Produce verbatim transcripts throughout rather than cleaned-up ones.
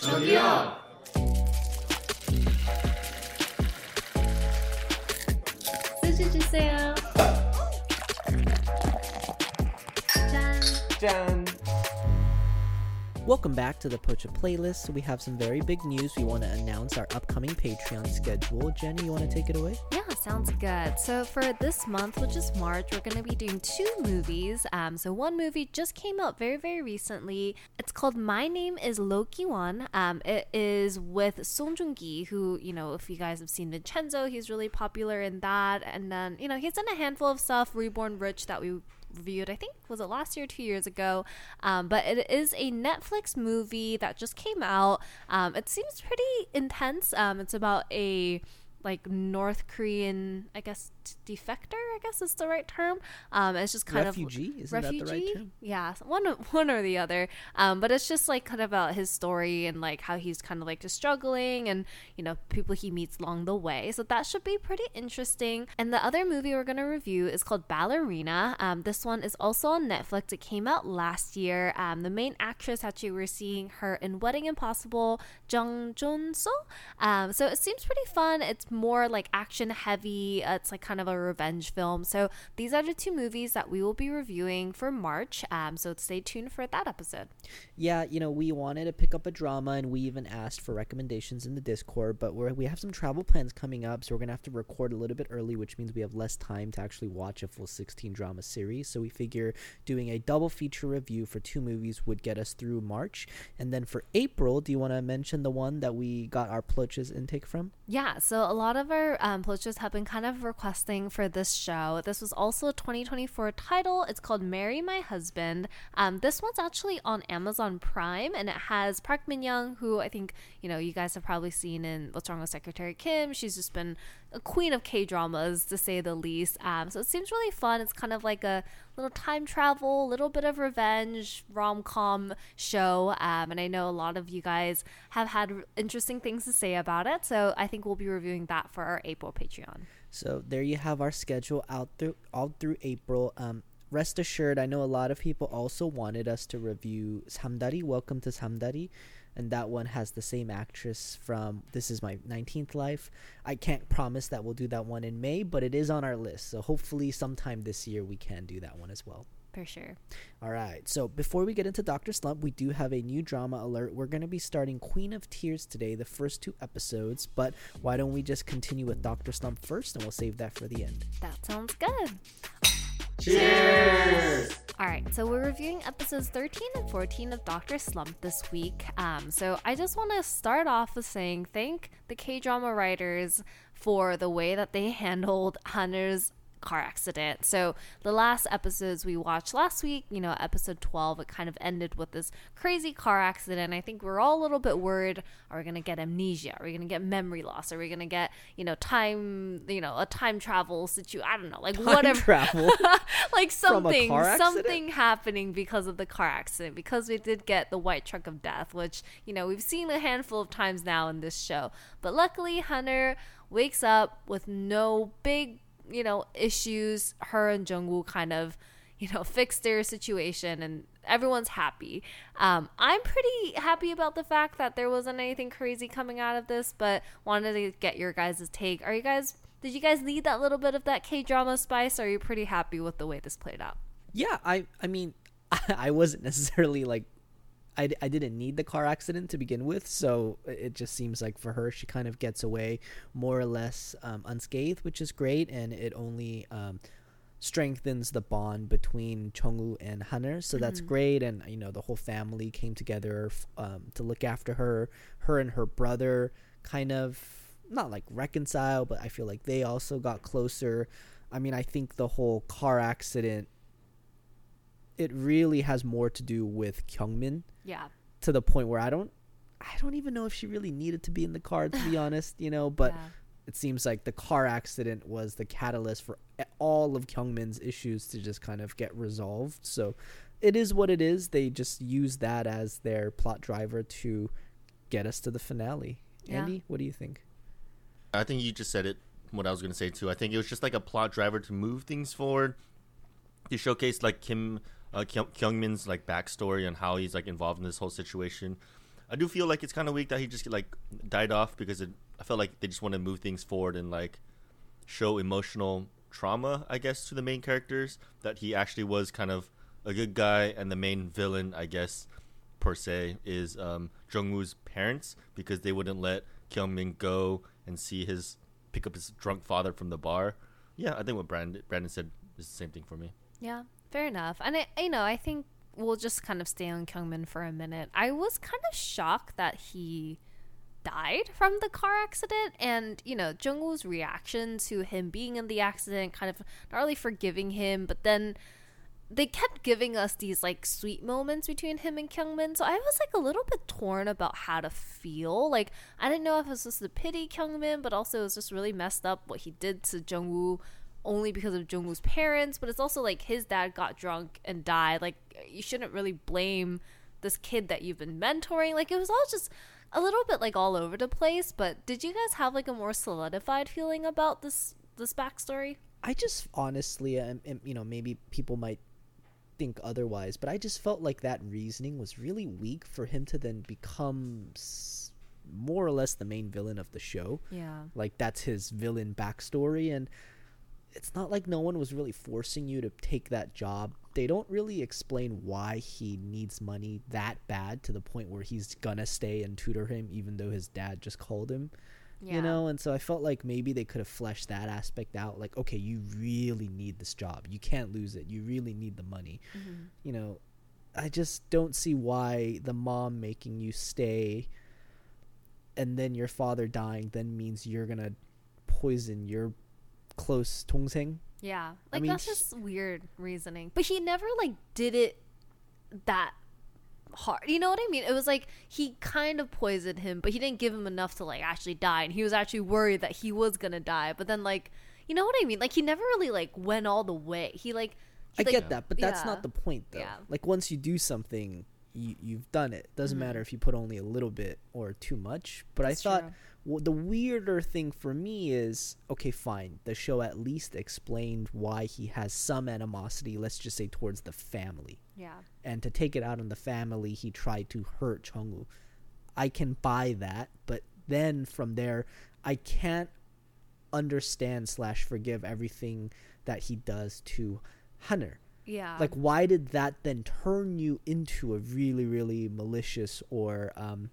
저기요. 수지 주세요. 짠. 짠. Welcome back to the Pocha playlist. We have some very big news. We want to announce our upcoming Patreon schedule. Jenny, you want to take it away? Yeah, sounds good. So for this month, which is March, we're going to be doing two movies. Um, so one movie just came out very, very recently. It's called My Name is Loki One. Um, it is with Song Joong-ki, who, you know, if you guys have seen Vincenzo, he's really popular in that. And then, you know, he's done a handful of stuff, Reborn Rich, that we reviewed, I think, was it last year or two years ago? Um, but it is a Netflix movie that just came out. Um, it seems pretty intense. Um, it's about a like North Korean, I guess, defector, I guess is the right term. Um, it's just kind refugee? of Isn't refugee. that the right term? Yeah, one one or the other. Um, but it's just like kind of about his story and like how he's kind of like just struggling and, you know, people he meets along the way. So that should be pretty interesting. And the other movie we're gonna review is called Ballerina. Um, this one is also on Netflix. It came out last year. Um, the main actress, actually, we're seeing her in Wedding Impossible, Jung Jun-so. Um, so it seems pretty fun. It's more like action heavy. Uh, it's like kind of a revenge film. So these are the two movies that we will be reviewing for March. Um, so stay tuned for that episode. Yeah, you know, we wanted to pick up a drama, and we even asked for recommendations in the Discord, but we're, we have some travel plans coming up, so we're going to have to record a little bit early, which means we have less time to actually watch a full sixteen drama series. So we figure doing a double feature review for two movies would get us through March. And then for April, do you want to mention the one that we got our Ploches intake from? Yeah, so a lot of our um, Ploches have been kind of requesting for this show. This was also a twenty twenty-four title. It's called Marry My Husband. Um, this one's actually on Amazon Prime, and it has Park Min-young, who I think, you know, you guys have probably seen in What's Wrong with Secretary Kim. She's just been a queen of K-dramas, to say the least. Um, so it seems really fun. It's kind of like a little time travel, a little bit of revenge, rom-com show. Um, and I know a lot of you guys have had interesting things to say about it. So I think we'll be reviewing that for our April Patreon. So there you have our schedule out through all through April. Um, rest assured, I know a lot of people also wanted us to review Samdari, Welcome to Samdari. And that one has the same actress from This Is My nineteenth Life. I can't promise that we'll do that one in May, but it is on our list. So hopefully sometime this year we can do that one as well. For sure. All right. So before we get into Doctor Slump, we do have a new drama alert. We're going to be starting Queen of Tears today, the first two episodes. But why don't we just continue with Doctor Slump first, and we'll save that for the end. That sounds good. Cheers. All right, so we're reviewing episodes thirteen and fourteen of Doctor Slump this week. Um, so I just want to start off with saying thank the K-drama writers for the way that they handled Haner's car accident. So the last episodes we watched last week, you know, episode twelve, it kind of ended with this crazy car accident. I think we're all a little bit worried. Are we going to get amnesia? Are we going to get memory loss? Are we going to get, you know, time, you know, a time travel situation? I don't know, like Time whatever. travel? Like something, car accident? something happening because of the car accident, because we did get the white truck of death, which, you know, we've seen a handful of times now in this show. But luckily, Haner wakes up with no big, you know, issues. Her and Jungwoo kind of, you know, fixed their situation and everyone's happy. Um, I'm pretty happy about the fact that there wasn't anything crazy coming out of this, but wanted to get your guys' take. Are you guys, did you guys need that little bit of that K-drama spice? Or are you pretty happy with the way this played out? Yeah, I, I mean, I wasn't necessarily like, I, I didn't need the car accident to begin with, so it just seems like for her, she kind of gets away more or less um, unscathed, which is great, and it only um, strengthens the bond between Chungwoo and Haner, so that's mm-hmm. great. And, you know, the whole family came together um, to look after her. Her and her brother kind of, not like reconcile, but I feel like they also got closer. I mean, I think the whole car accident, it really has more to do with Kyungmin. Yeah. To the point where I don't I don't even know if she really needed to be in the car, to be honest, you know, but yeah. It seems like the car accident was the catalyst for all of Kyungmin's issues to just kind of get resolved. So it is what it is. They just use that as their plot driver to get us to the finale. Yeah. Andy, what do you think? I think you just said it, what I was going to say too. I think it was just like a plot driver to move things forward, to showcase like Kim uh, Kyungmin's like backstory and how he's like involved in this whole situation. I do feel like it's kind of weak that he just like died off because it, I felt like they just want to move things forward and like show emotional trauma, I guess, to the main characters, that he actually was kind of a good guy, and the main villain, I guess, per se, is um, Jung-woo's parents, because they wouldn't let Kyung-min go and see his pick up his drunk father from the bar. Yeah, I think what Brandon Brandon said is the same thing for me. Yeah, fair enough. And I, you know, I think we'll just kind of stay on Kyung-min for a minute. I was kind of shocked that he died from the car accident, and you know, Jung-woo's reaction to him being in the accident, kind of not really forgiving him, but then they kept giving us these like sweet moments between him and Kyung-min, so I was like a little bit torn about how to feel. Like, I didn't know if it was just to pity Kyung-min, but also it was just really messed up what he did to Jung-woo only because of Jung-woo's parents. But it's also like his dad got drunk and died. Like, you shouldn't really blame this kid that you've been mentoring. Like, it was all just a little bit like all over the place. But did you guys have like a more solidified feeling about this this backstory? I just honestly, um, um, you know, maybe people might think otherwise, but I just felt like that reasoning was really weak for him to then become s- more or less the main villain of the show. Yeah. Like, that's his villain backstory, and it's not like no one was really forcing you to take that job. They don't really explain why he needs money that bad to the point where he's gonna stay and tutor him even though his dad just called him. Yeah. You know, and so I felt like maybe they could have fleshed that aspect out. Like, okay, you really need this job. You can't lose it. You really need the money. Mm-hmm. You know, I just don't see why the mom making you stay and then your father dying then means you're going to poison your close 동생. Yeah. Like, I mean, that's just weird reasoning. But he never, like, did it that hard, you know what I mean? It was like he kind of poisoned him, but he didn't give him enough to like actually die, and he was actually worried that he was gonna die. But then, like, you know what I mean? Like, he never really like went all the way. He like he, I like, get that, but that's yeah. not the point though. Yeah. Like, once you do something, you, you've done it. Doesn't Mm-hmm. matter if you put only a little bit or too much. But That's I thought true. w- the weirder thing for me is, okay, fine, the show at least explained why he has some animosity, let's just say towards the family. Yeah. And to take it out on the family, he tried to hurt Chung-woo. I can buy that, but then from there, I can't understand slash forgive everything that he does to Hunter. Yeah. Like, why did that then turn you into a really, really malicious or, um,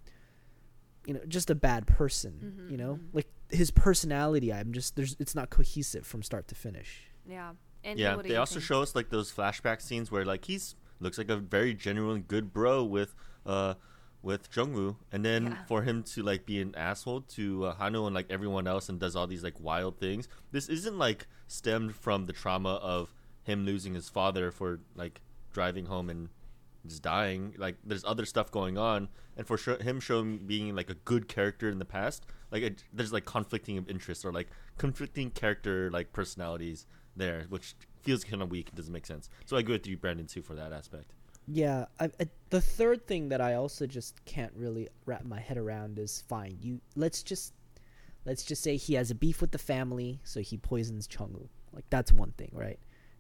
you know, just a bad person? Mm-hmm, you know, mm-hmm. like his personality. I'm just there's it's not cohesive from start to finish. Yeah. And Yeah, what do they you also think? show us like those flashback scenes where like he's looks like a very genuine good bro with uh with Jung-woo, and then Yeah. for him to like be an asshole to uh, Hano and like everyone else and does all these like wild things. This isn't like stemmed from the trauma of him losing his father for like driving home and just dying. Like, there's other stuff going on, and for sure him showing being like a good character in the past, like it, there's like conflicting of interests or like conflicting character like personalities there, which feels kind of weak. It doesn't make sense. So I agree with you, Brandon, too, for that aspect. Yeah, I, I, the third thing that I also just can't really wrap my head around is, fine, you let's just let's just say he has a beef with the family, so he poisons Chung-woo. Like, that's one thing, right?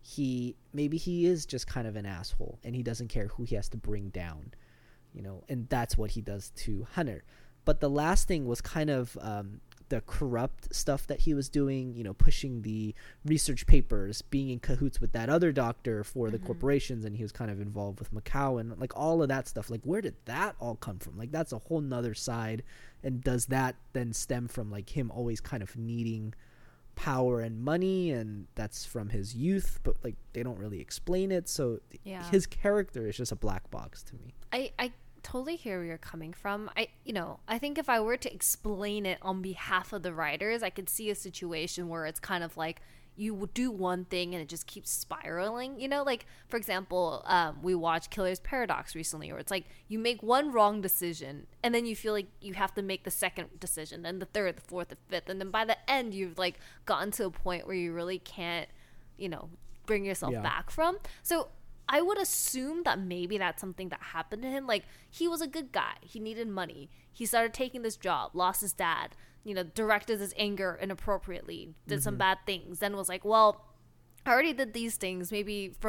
He maybe he is just kind of an asshole, and he doesn't care who he has to bring down, you know, and that's what he does to Hunter. But the last thing was kind of um, the corrupt stuff that he was doing, you know, pushing the research papers, being in cahoots with that other doctor for mm-hmm. the corporations, and he was kind of involved with Macau and like all of that stuff. Like, where did that all come from? Like, that's a whole nother side. And does that then stem from like him always kind of needing power and money, and that's from his youth, but like they don't really explain it, so Yeah. his character is just a black box to me. I, I totally hear where you're coming from. I you know, I think if I were to explain it on behalf of the writers, I could see a situation where it's kind of like you would do one thing and it just keeps spiraling, you know, like for example, um, we watched Killer's Paradox recently, where it's like you make one wrong decision and then you feel like you have to make the second decision, then the third, the fourth, the fifth, and then by the end you've like gotten to a point where you really can't, you know, bring yourself Yeah. back from. So I would assume that maybe that's something that happened to him. Like, he was a good guy. He needed money. He started taking this job, lost his dad, you know, directed his anger inappropriately, did mm-hmm. some bad things, then was like, well, I already did these things. Maybe for the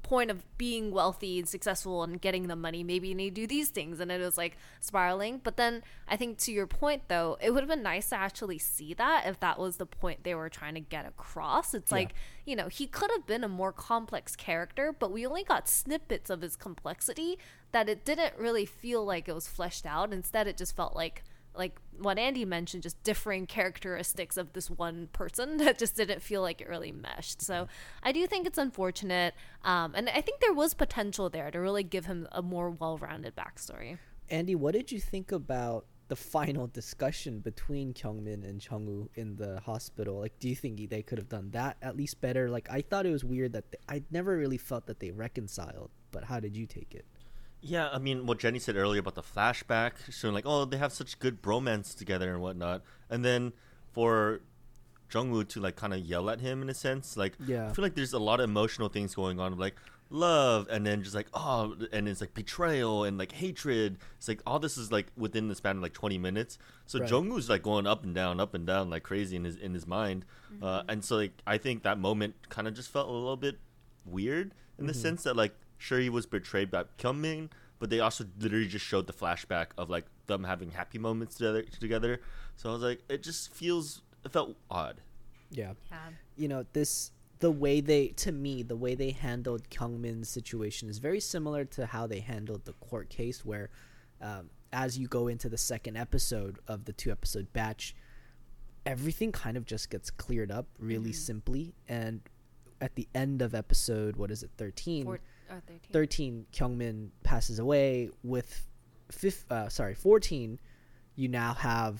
point of being wealthy and successful and getting the money, maybe you need to do these things. And it was like spiraling. But then I think to your point, though, it would have been nice to actually see that if that was the point they were trying to get across. It's Yeah. like, you know, he could have been a more complex character, but we only got snippets of his complexity that it didn't really feel like it was fleshed out. Instead, it just felt like like what Andy mentioned, just differing characteristics of this one person that just didn't feel like it really meshed. So I do think it's unfortunate. Um, and I think there was potential there to really give him a more well-rounded backstory. Andy, what did you think about the final discussion between Kyungmin and Chungwoo in the hospital? Like, do you think they could have done that at least better? Like, I thought it was weird that they, I never really felt that they reconciled, but how did you take it? Yeah, I mean, what Jenny said earlier about the flashback, showing like, oh, they have such good bromance together and whatnot. And then for Jungwoo to like kind of yell at him in a sense, like, Yeah. I feel like there's a lot of emotional things going on, like love, and then just like, oh, and it's like betrayal and like hatred. It's like all this is like within the span of like twenty minutes. So Right. Jungwoo's like going up and down, up and down like crazy in his in his mind. Uh, and so like I think that moment kind of just felt a little bit weird in the Mhm. sense that like sure he was betrayed by Kyungmin, but they also literally just showed the flashback of like them having happy moments together together. So I was like, it just feels it felt odd. Yeah. Yeah. You know, this the way they to me the way they handled Kyungmin's situation is very similar to how they handled the court case, where um, as you go into the second episode of the two episode batch, everything kind of just gets cleared up really Mhm. simply. And at the end of episode, what is it, thirteen? Four, or thirteen. thirteen, Kyungmin passes away. With fifth, uh, sorry, fourteen, you now have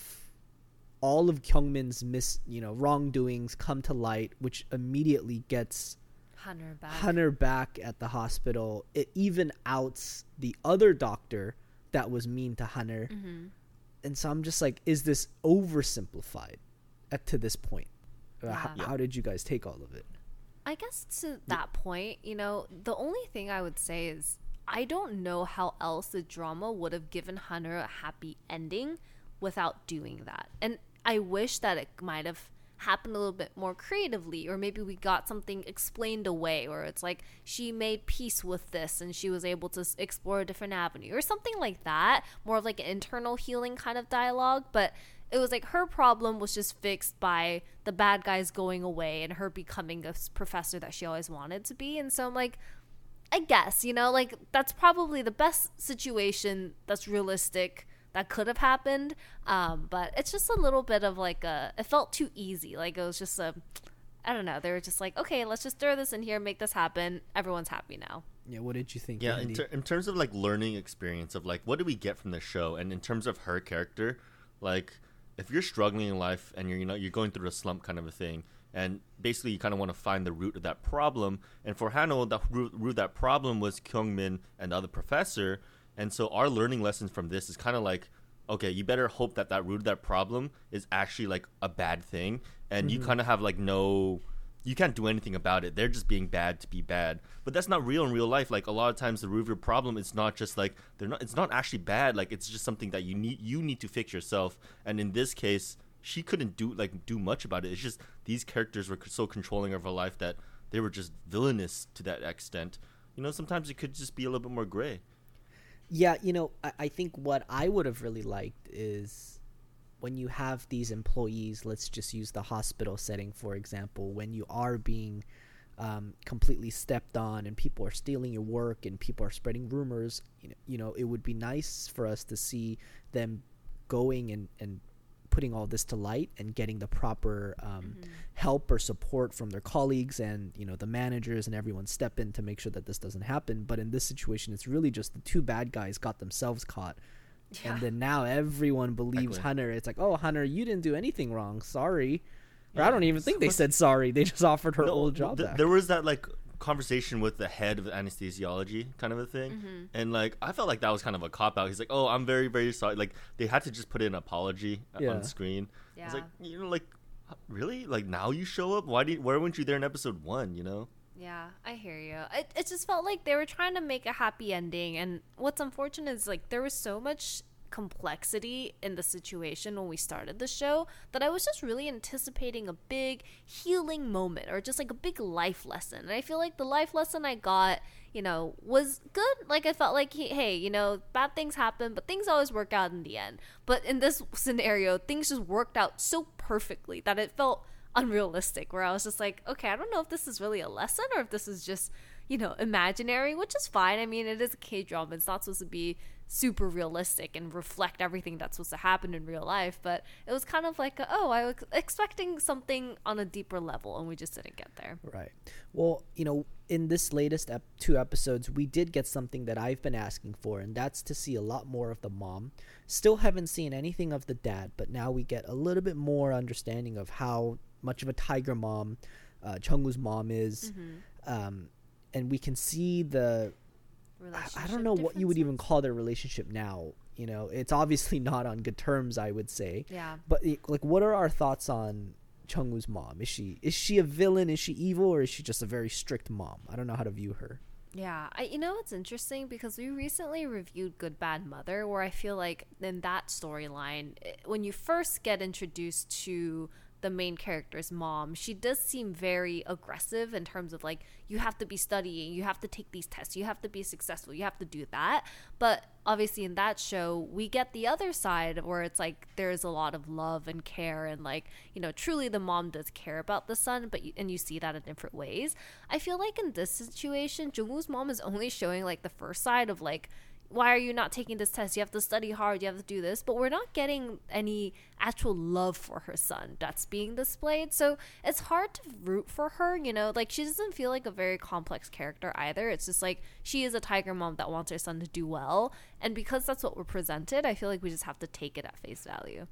all of Kyungmin's mis, you know, wrongdoings come to light, which immediately gets Hunter back. Hunter back at the hospital. It even outs the other doctor that was mean to Hunter. Mm-hmm. And so I'm just like, is this oversimplified at, to this point? Uh, Yeah. how, Yeah. how did you guys take all of it? I guess to that point, you know, the only thing I would say is I don't know how else the drama would have given Hunter a happy ending without doing that. And I wish that it might have happened a little bit more creatively, or maybe we got something explained away, or it's like she made peace with this and she was able to s- explore a different avenue or something like that, more of like an internal healing kind of dialogue. But it was like her problem was just fixed by the bad guys going away and her becoming a s- professor that she always wanted to be. And so I'm like, I guess, you know, like that's probably the best situation that's realistic that could have happened. Um, but it's just a little bit of like a, it felt too easy. Like it was just a, I don't know. They were just like, okay, let's just throw this in here, make this happen. Everyone's happy now. Yeah, what did you think? Yeah, in, Andy? ter- in terms of like learning experience of like what do we get from the show, and in terms of her character, like if you're struggling in life and you're you know you're going through a slump kind of a thing, and basically you kind of want to find the root of that problem, and for Hano, the root, root of that problem was Kyungmin and the other professor, and so our learning lessons from this is kind of like, okay, you better hope that that root of that problem is actually like a bad thing, and you kind of have like no, you can't do anything about it. They're just being bad to be bad, but that's not real in real life. Like a lot of times, the root of your problem is not just like they're not. It's not actually bad. Like it's just something that you need. You need to fix yourself. And in this case, she couldn't do like do much about it. It's just these characters were so controlling of her life that they were just villainous to that extent. You know, sometimes it could just be a little bit more gray. Yeah, you know, I, I think what I would have really liked is when you have these employees, let's just use the hospital setting, for example, when you are being um, completely stepped on and people are stealing your work and people are spreading rumors, you know, you know, it would be nice for us to see them going and, and putting all this to light and getting the proper um, Mm-hmm. help or support from their colleagues and, you know, the managers and everyone step in to make sure that this doesn't happen. But in this situation, it's really just the two bad guys got themselves caught. Yeah. And then now everyone believes Exactly. Hunter. It's like, oh, Hunter, you didn't do anything wrong. Sorry. Or Yeah. I don't even think they said sorry. They just offered her No, old job th- back. There was that like conversation with the head of anesthesiology kind of a thing, Mm-hmm. and like I felt like that was kind of a cop out. He's like, "Oh, I'm very very sorry." Like they had to just put in an apology uh, Yeah. on screen. Yeah. It's like, you know, like really, like now you show up. Why did? Why weren't you there in episode one? You know? Yeah, I hear you. It, it just felt like they were trying to make a happy ending. And what's unfortunate is like there was so much complexity in the situation when we started the show that I was just really anticipating a big healing moment or just like a big life lesson. And I feel like the life lesson I got you know, was good. Like I felt like, he, hey, you know, bad things happen, but things always work out in the end. But in this scenario, things just worked out so perfectly that it felt unrealistic, where I was just like, okay, I don't know if this is really a lesson or if this is just, you know, imaginary, which is fine. I mean, it is a K-drama. It's not supposed to be super realistic and reflect everything that's supposed to happen in real life, but it was kind of like a, oh, I was expecting something on a deeper level and we just didn't get there. Right. Well, you know, in this latest ep- two episodes, we did get something that I've been asking for, and that's to see a lot more of the mom. Still haven't seen anything of the dad, but now we get a little bit more understanding of how much of a tiger mom uh, Chung-woo's mom is. Mm-hmm. Um, and we can see the I, I don't know what you would even call their relationship now. You know, it's obviously not on good terms, I would say. Yeah. But like, what are our thoughts on Chung-woo's mom? Is she is she a villain? Is she evil, or is she just a very strict mom? I don't know how to view her. Yeah, I, you know, it's interesting because we recently reviewed Good Bad Mother, where I feel like in that storyline, when you first get introduced to the main character's mom, she does seem very aggressive in terms of like, you have to be studying, you have to take these tests, you have to be successful, you have to do that. But obviously in that show, we get the other side where it's like there's a lot of love and care, and like, you know, truly the mom does care about the son, but you, and you see that in different ways. I feel like in this situation, Jung-woo's mom is only showing like the first side of like, why are you not taking this test? You have to study hard. You have to do this. But we're not getting any actual love for her son that's being displayed. So it's hard to root for her, you know? Like, she doesn't feel like a very complex character either. It's just like, she is a tiger mom that wants her son to do well. And because that's what we're presented, I feel like we just have to take it at face value.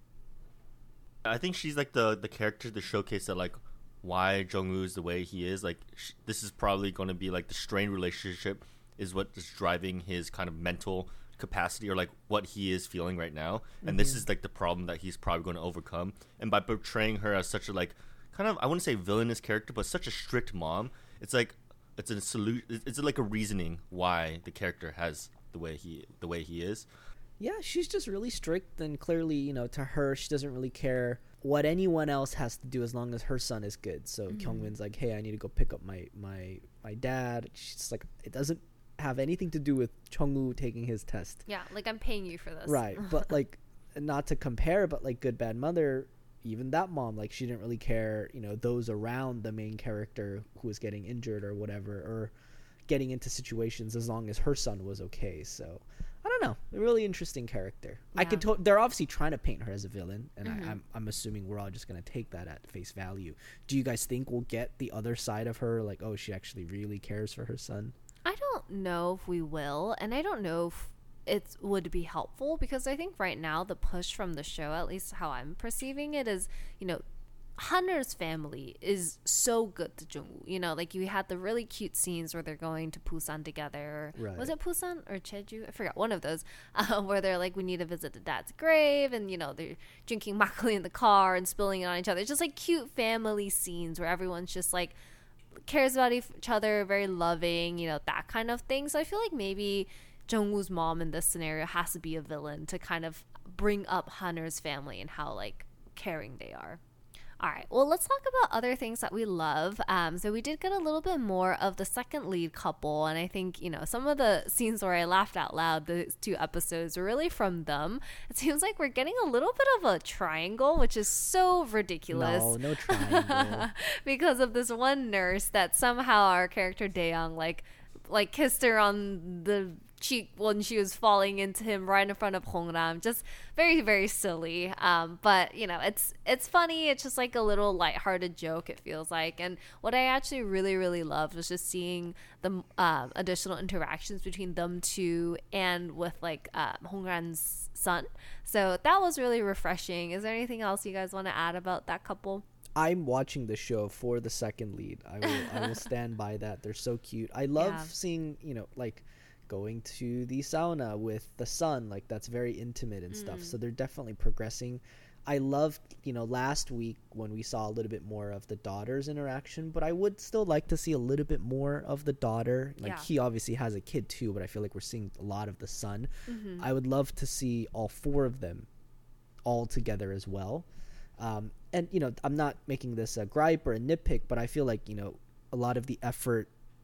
I think she's like the, the character to showcase that, like, why Jung-woo is the way he is. Like, sh- this is probably going to be, like, the strained relationship is what is driving his kind of mental capacity, or like what he is feeling right now. And mm-hmm. this is like the problem that he's probably going to overcome. And by portraying her as such a like kind of, I wouldn't say villainous character, but such a strict mom, it's like it's a solution. It's like a reasoning why the character has the way he the way he is. Yeah, she's just really strict, and clearly, you know, to her, she doesn't really care what anyone else has to do as long as her son is good. So mm-hmm. Kyung-win's like, hey, I need to go pick up my my my dad. She's like, it doesn't have anything to do with Chung-woo taking his test. Yeah, like, I'm paying you for this. Right, but like, not to compare, but like Good Bad Mother, even that mom, like, she didn't really care, you know, those around the main character who was getting injured or whatever, or getting into situations as long as her son was okay. So I don't know, a really interesting character. Yeah. I could to- they're obviously trying to paint her as a villain, and mm-hmm. I, I'm I'm assuming we're all just gonna take that at face value. Do you guys think we'll get the other side of her, like, oh, she actually really cares for her son? I don't know if we will, and I don't know if it would be helpful, because I think right now the push from the show, at least how I'm perceiving it, is, you know, Haner's family is so good to Jung-woo. You know, like, you had the really cute scenes where they're going to Busan together. Right. Was it Busan or Jeju? I forgot, one of those, uh, where they're like, we need to visit the dad's grave, and, you know, they're drinking makgeolli in the car and spilling it on each other. It's just like cute family scenes where everyone's just like cares about each other, very loving, you know, that kind of thing. So I feel like maybe Jung-woo's mom in this scenario has to be a villain to kind of bring up Haner's family and how, like, caring they are. All right, well, let's talk about other things that we love. Um, so we did get a little bit more of the second lead couple, and I think, you know, some of the scenes where I laughed out loud, the two episodes, were really from them. It seems like we're getting a little bit of a triangle, which is so ridiculous. No, no triangle. Because of this one nurse that somehow our character Daeyoung, like, like kissed her on the cheek when she was falling into him right in front of Hongram. Just very, very silly. Um, but, you know, it's it's funny. It's just like a little lighthearted joke, it feels like. And what I actually really, really loved was just seeing the um, additional interactions between them two and with, like, uh, Hongran's son. So that was really refreshing. Is there anything else you guys want to add about that couple? I'm watching the show for the second lead. I will, I will stand by that. They're so cute. I love yeah. seeing, you know, like, going to the sauna with the son, like, that's very intimate and mm. stuff. So they're definitely progressing. I loved, you know, last week when we saw a little bit more of the daughter's interaction, but I would still like to see a little bit more of the daughter. Like, yeah. he obviously has a kid too, but I feel like we're seeing a lot of the son. Mm-hmm. I would love to see all four of them all together as well. Um, and, you know, I'm not making this a gripe or a nitpick, but I feel like, you know, a lot of the effort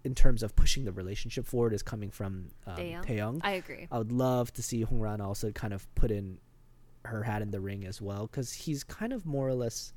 in terms of pushing the relationship forward is coming from um, Taeyang. Taeyang. I agree. I would love to see Hongran also kind of put in her hat in the ring as well, because he's kind of more or less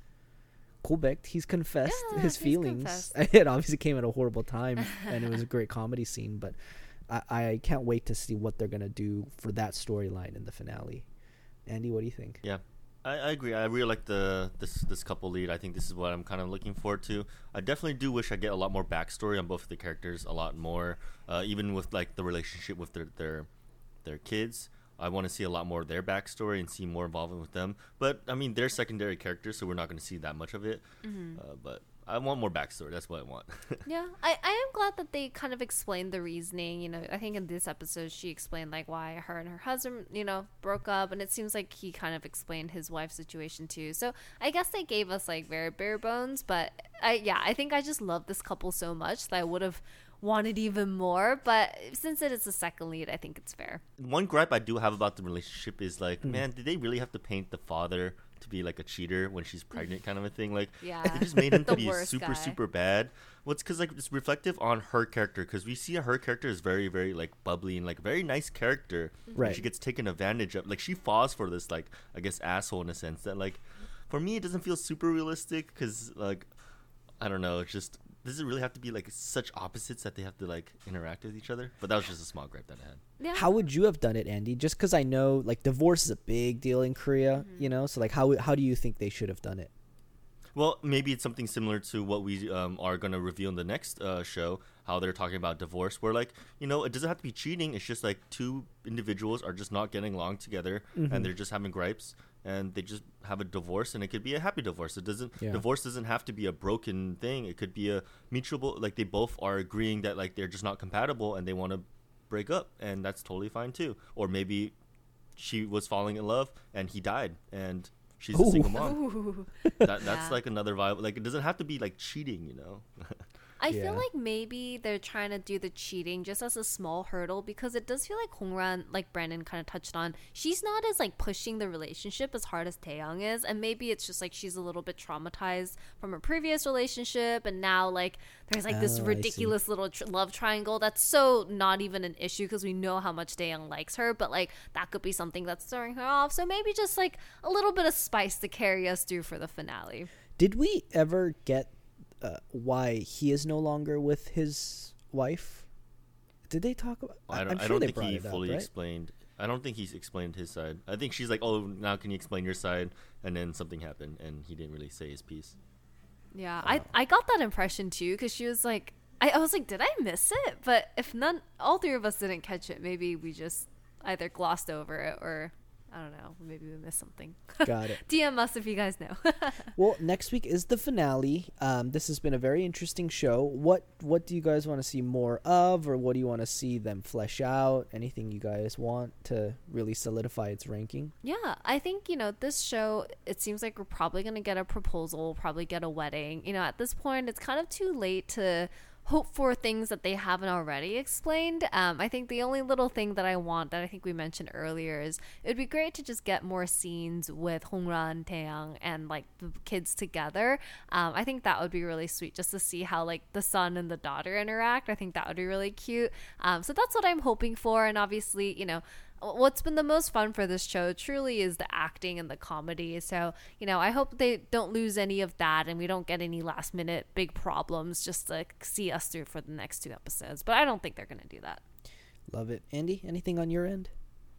고백ed. He's confessed Yeah, his he's feelings. confessed. It obviously came at a horrible time, and it was a great comedy scene, but I, I can't wait to see what they're going to do for that storyline in the finale. Andy, what do you think? Yeah, I, I agree. I really like the this this couple lead. I think this is what I'm kind of looking forward to. I definitely do wish I get a lot more backstory on both of the characters, a lot more, uh, even with like the relationship with their their their kids. I want to see a lot more of their backstory and see more involvement with them. But I mean, they're secondary characters, so we're not going to see that much of it. Mm-hmm. Uh, but I want more backstory. That's what I want. Yeah, I, I am glad that they kind of explained the reasoning. You know, I think in this episode she explained like why her and her husband, you know, broke up, and it seems like he kind of explained his wife's situation too. So I guess they gave us like very bare bones, but I yeah, I think I just love this couple so much that I would have wanted even more. But since it is the second lead, I think it's fair. One gripe I do have about the relationship is like, mm. man, did they really have to paint the father to be like a cheater when she's pregnant, kind of a thing? Like, yeah, they just made him to be super guy. super bad. Well, it's because like it's reflective on her character, because we see her character is very very like bubbly and like very nice character. Right. And she gets taken advantage of. Like she falls for this like I guess asshole in a sense that like for me it doesn't feel super realistic, because like I don't know, it's just. Does it really have to be like such opposites that they have to like interact with each other? But that was just a small gripe that I had. Yeah. How would you have done it, Andy? Just because I know like divorce is a big deal in Korea, mm-hmm. you know. So like, how how do you think they should have done it? Well, maybe it's something similar to what we um, are going to reveal in the next uh, show. How they're talking about divorce, where like you know it doesn't have to be cheating. It's just like two individuals are just not getting along together, mm-hmm. and they're just having gripes. And they just have a divorce, and it could be a happy divorce. It doesn't yeah. divorce doesn't have to be a broken thing. It could be a mutual, like they both are agreeing that like they're just not compatible and they want to break up, and that's totally fine too. Or maybe she was falling in love and he died, and she's Ooh. a single mom. Ooh. That, that's Yeah. like another vibe. Like it doesn't have to be like cheating, you know. I Yeah. feel like maybe they're trying to do the cheating just as a small hurdle, because it does feel like Hongran, like Brandon kind of touched on, she's not as like pushing the relationship as hard as Taeyang is, and maybe it's just like she's a little bit traumatized from her previous relationship, and now like there's like this Oh, I ridiculous little tr- love triangle that's so not even an issue because we know how much Taeyang likes her, but like that could be something that's throwing her off. So maybe just like a little bit of spice to carry us through for the finale. Did we ever get uh, why he is no longer with his wife? Did they talk about? I don't. I'm I sure don't they think brought he it up, fully right? explained. I don't think he's explained his side. I think she's like, "Oh, now can you explain your side?" And then something happened, and he didn't really say his piece. Yeah, Oh. I I got that impression too, because she was like, I, I was like, did I miss it? But if none, all three of us didn't catch it, maybe we just either glossed over it or I don't know, maybe we missed something. Got it. D M us if you guys know. Well, next week is the finale. Um, this has been a very interesting show. What what do you guys want to see more of, or what do you want to see them flesh out? Anything you guys want to really solidify its ranking? Yeah, I think, you know, this show, it seems like we're probably going to get a proposal, probably get a wedding. You know, at this point, it's kind of too late to hope for things that they haven't already explained. Um, I think the only little thing that I want, that I think we mentioned earlier, is it would be great to just get more scenes with Hongran, Taeyang, and like the kids together. Um, I think that would be really sweet, just to see how like the son and the daughter interact. I think that would be really cute. Um, so that's what I'm hoping for. And obviously, you know, what's been the most fun for this show truly is the acting and the comedy. So, you know, I hope they don't lose any of that and we don't get any last minute big problems just to see us through for the next two episodes. But I don't think they're going to do that. Love it. Andy, anything on your end?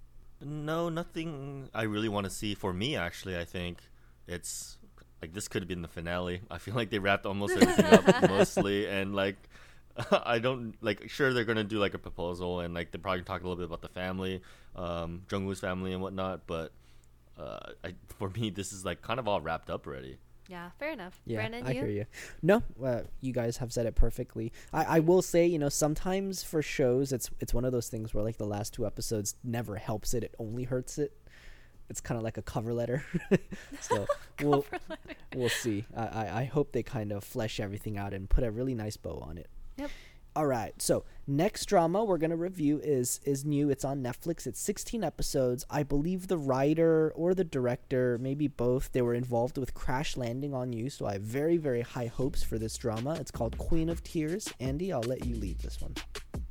No, nothing I really want to see. For me, actually, I think it's like this could have been the finale. I feel like they wrapped almost everything up mostly, and like I don't like. Sure, they're gonna do like a proposal, and like they're probably talk a little bit about the family, um, Jungwoo's family and whatnot. But uh, I, for me, this is like kind of all wrapped up already. Yeah, fair enough. Yeah, Brandon, I you? hear you. No, uh, you guys have said it perfectly. I, I will say, you know, sometimes for shows, it's it's one of those things where like the last two episodes never helps it; it only hurts it. It's kind of like a cover letter. So we'll we'll see. I, I I hope they kind of flesh everything out and put a really nice bow on it. Yep. All right. So next drama we're gonna review is is new. It's on Netflix. It's sixteen episodes. I believe the writer or the director, maybe both, they were involved with Crash Landing on You. So I have very very high hopes for this drama. It's called Queen of Tears. Andy, I'll let you lead this one.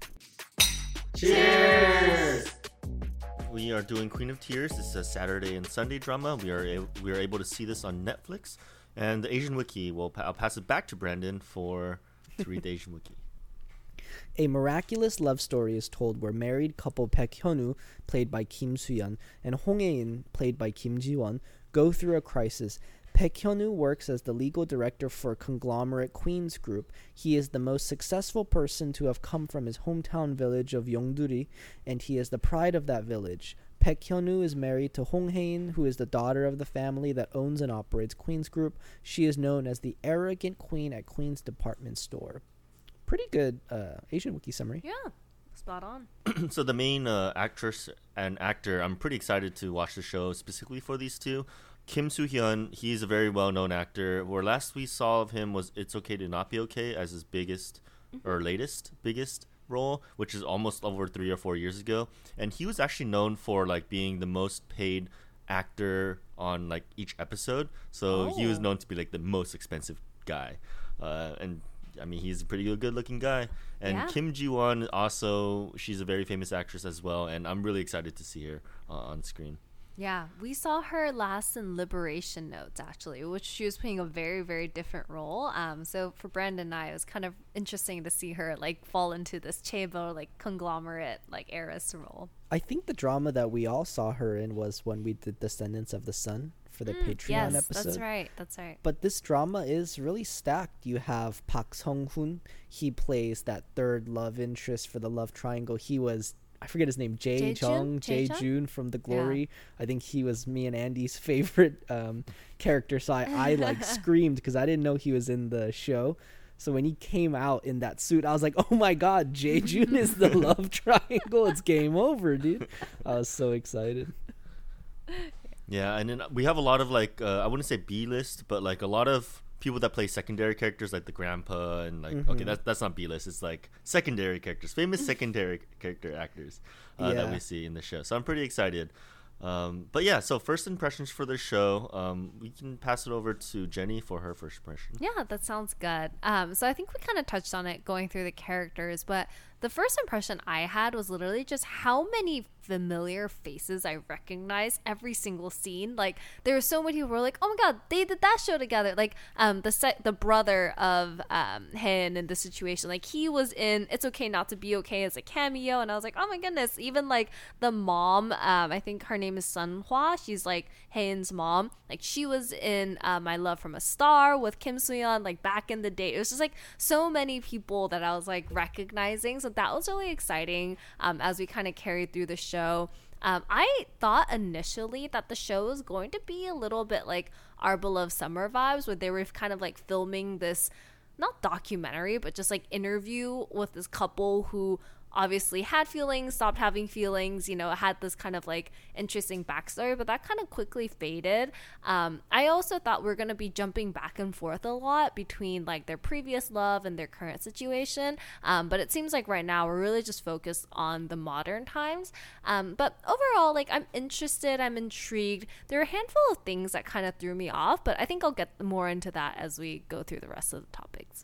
Cheers! We are doing Queen of Tears. This is a Saturday and Sunday drama. We are a- we are able to see this on Netflix, and the Asian Wiki. Will pa- I'll pass it back to Brandon for to read the Asian Wiki. A miraculous love story is told where married couple Baek Hyun-woo, played by Kim Soo-yeon, and Hong Hae-in, played by Kim Ji-won, go through a crisis. Baek Hyun-woo works as the legal director for conglomerate Queens Group. He is the most successful person to have come from his hometown village of Yeongduri, and he is the pride of that village. Baek Hyun-woo is married to Hong Hae-in, who is the daughter of the family that owns and operates Queens Group. She is known as the arrogant queen at Queens department store. Pretty good uh, Asian Wiki summary. Yeah, spot on. So the main uh, actress and actor, I'm pretty excited to watch the show specifically for these two. Kim Soo-hyun, he's a very well-known actor. Where last we saw of him was It's Okay to Not Be Okay as his biggest mm-hmm. or latest biggest role, which is almost over three or four years ago. And he was actually known for like being the most paid actor on like each episode. So oh. he was known to be like the most expensive guy. Uh, and I mean, he's a pretty good, good-looking guy. And yeah. Kim Ji-won also, she's a very famous actress as well, and I'm really excited to see her uh, on screen. Yeah, we saw her last in Liberation Notes, actually, which she was playing a very, very different role. Um, so for Brandon and I, it was kind of interesting to see her like fall into this chaebol, like conglomerate, like heiress role. I think the drama that we all saw her in was when we did Descendants of the Sun for the mm, Patreon yes, episode. That's right. That's right. But this drama is really stacked. You have Park Sung-hoon. He plays that third love interest for the love triangle. He was, I forget his name, Jae Jung, Jae Jun from The Glory. Yeah. I think he was me and Andy's favorite um, character. So I, I like screamed because I didn't know he was in the show. So when he came out in that suit, I was like, oh my God, Jae Jun is the love triangle. It's game over, dude. I was so excited. Yeah, and then we have a lot of like uh, I wouldn't say B-list, but like a lot of people that play secondary characters, like the grandpa and like mm-hmm. okay, that's that's not B-list. It's like secondary characters, famous secondary character actors uh, yeah. that we see in the show. So I'm pretty excited. Um, but yeah, so first impressions for the show. Um, we can pass it over to Jenny for her first impression. Yeah, that sounds good. Um, so I think we kind of touched on it going through the characters, but the first impression I had was literally just how many familiar faces I recognized every single scene. Like there were so many people who were like, oh my God, they did that show together. Like um the se- the brother of um Hen in the situation, like he was in It's Okay Not to Be Okay as a cameo, and I was like, oh my goodness. Even like the mom, um I think her name is Sun Hwa, she's like Hen's mom, like she was in uh, My Love from a Star with Kim Soo-yeon, like back in the day. It was just like so many people that I was like recognizing. So that was really exciting um, as we kind of carried through the show. Um, I thought initially that the show was going to be a little bit like Our Beloved Summer vibes, where they were kind of like filming this, not documentary, but just like interview with this couple who obviously had feelings, stopped having feelings, you know, had this kind of like interesting backstory, but that kind of quickly faded. Um, I also thought we we're going to be jumping back and forth a lot between like their previous love and their current situation. Um, but it seems like right now we're really just focused on the modern times. Um, but overall, like I'm interested, I'm intrigued. There are a handful of things that kind of threw me off, but I think I'll get more into that as we go through the rest of the topics.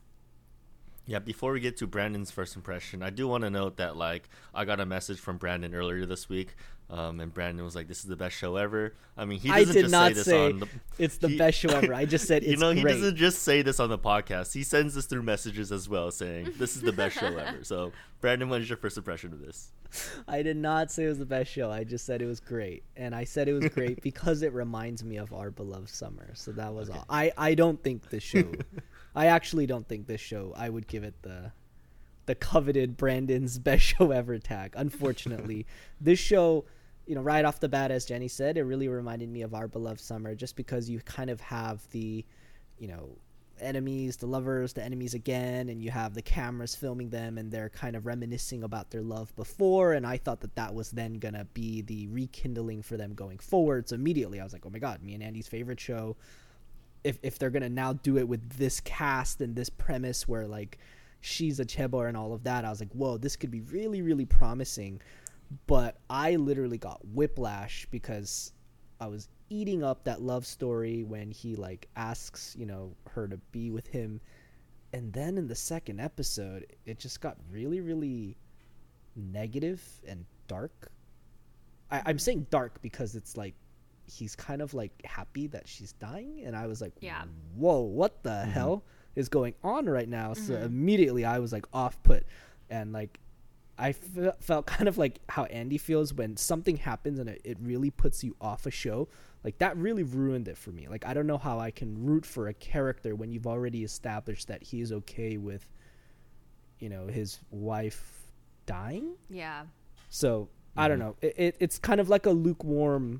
Yeah, before we get to Brandon's first impression, I do want to note that, like, I got a message from Brandon earlier this week, um, and Brandon was like, this is the best show ever. I mean, he doesn't I did just not say this say on the... It's the he, best show ever. I just said it's You know, great. he doesn't just say this on the podcast. He sends this through messages as well, saying, this is the best show ever. So, Brandon, what is your first impression of this? I did not say it was the best show. I just said it was great. And I said it was great because it reminds me of Our Beloved Summer. So that was okay. all. I, I don't think this show... I actually don't think this show, I would give it the... the coveted Brandon's best show ever tag. Unfortunately, this show, you know, right off the bat, as Jenny said, it really reminded me of Our Beloved Summer, just because you kind of have the, you know, enemies, the lovers, the enemies again, and you have the cameras filming them, and they're kind of reminiscing about their love before. And I thought that that was then gonna be the rekindling for them going forward. So immediately I was like, oh my God, me and Andy's favorite show. If if they're gonna now do it with this cast and this premise where like she's a chaebol and all of that, I was like, whoa, this could be really, really promising. But I literally got whiplash because I was eating up that love story when he like asks, you know, her to be with him. And then in the second episode, it just got really, really negative and dark. I, I'm saying dark because it's like he's kind of like happy that she's dying, and I was like, yeah, whoa, what the mm-hmm. hell is going on right now? Mm-hmm. So immediately I was like off put, and like I f- felt kind of like how Andy feels when something happens and it, it really puts you off a show. Like that really ruined it for me. Like I don't know how I can root for a character when you've already established that he's okay with, you know, his wife dying. Yeah. So mm-hmm. I don't know. It, it it's kind of like a lukewarm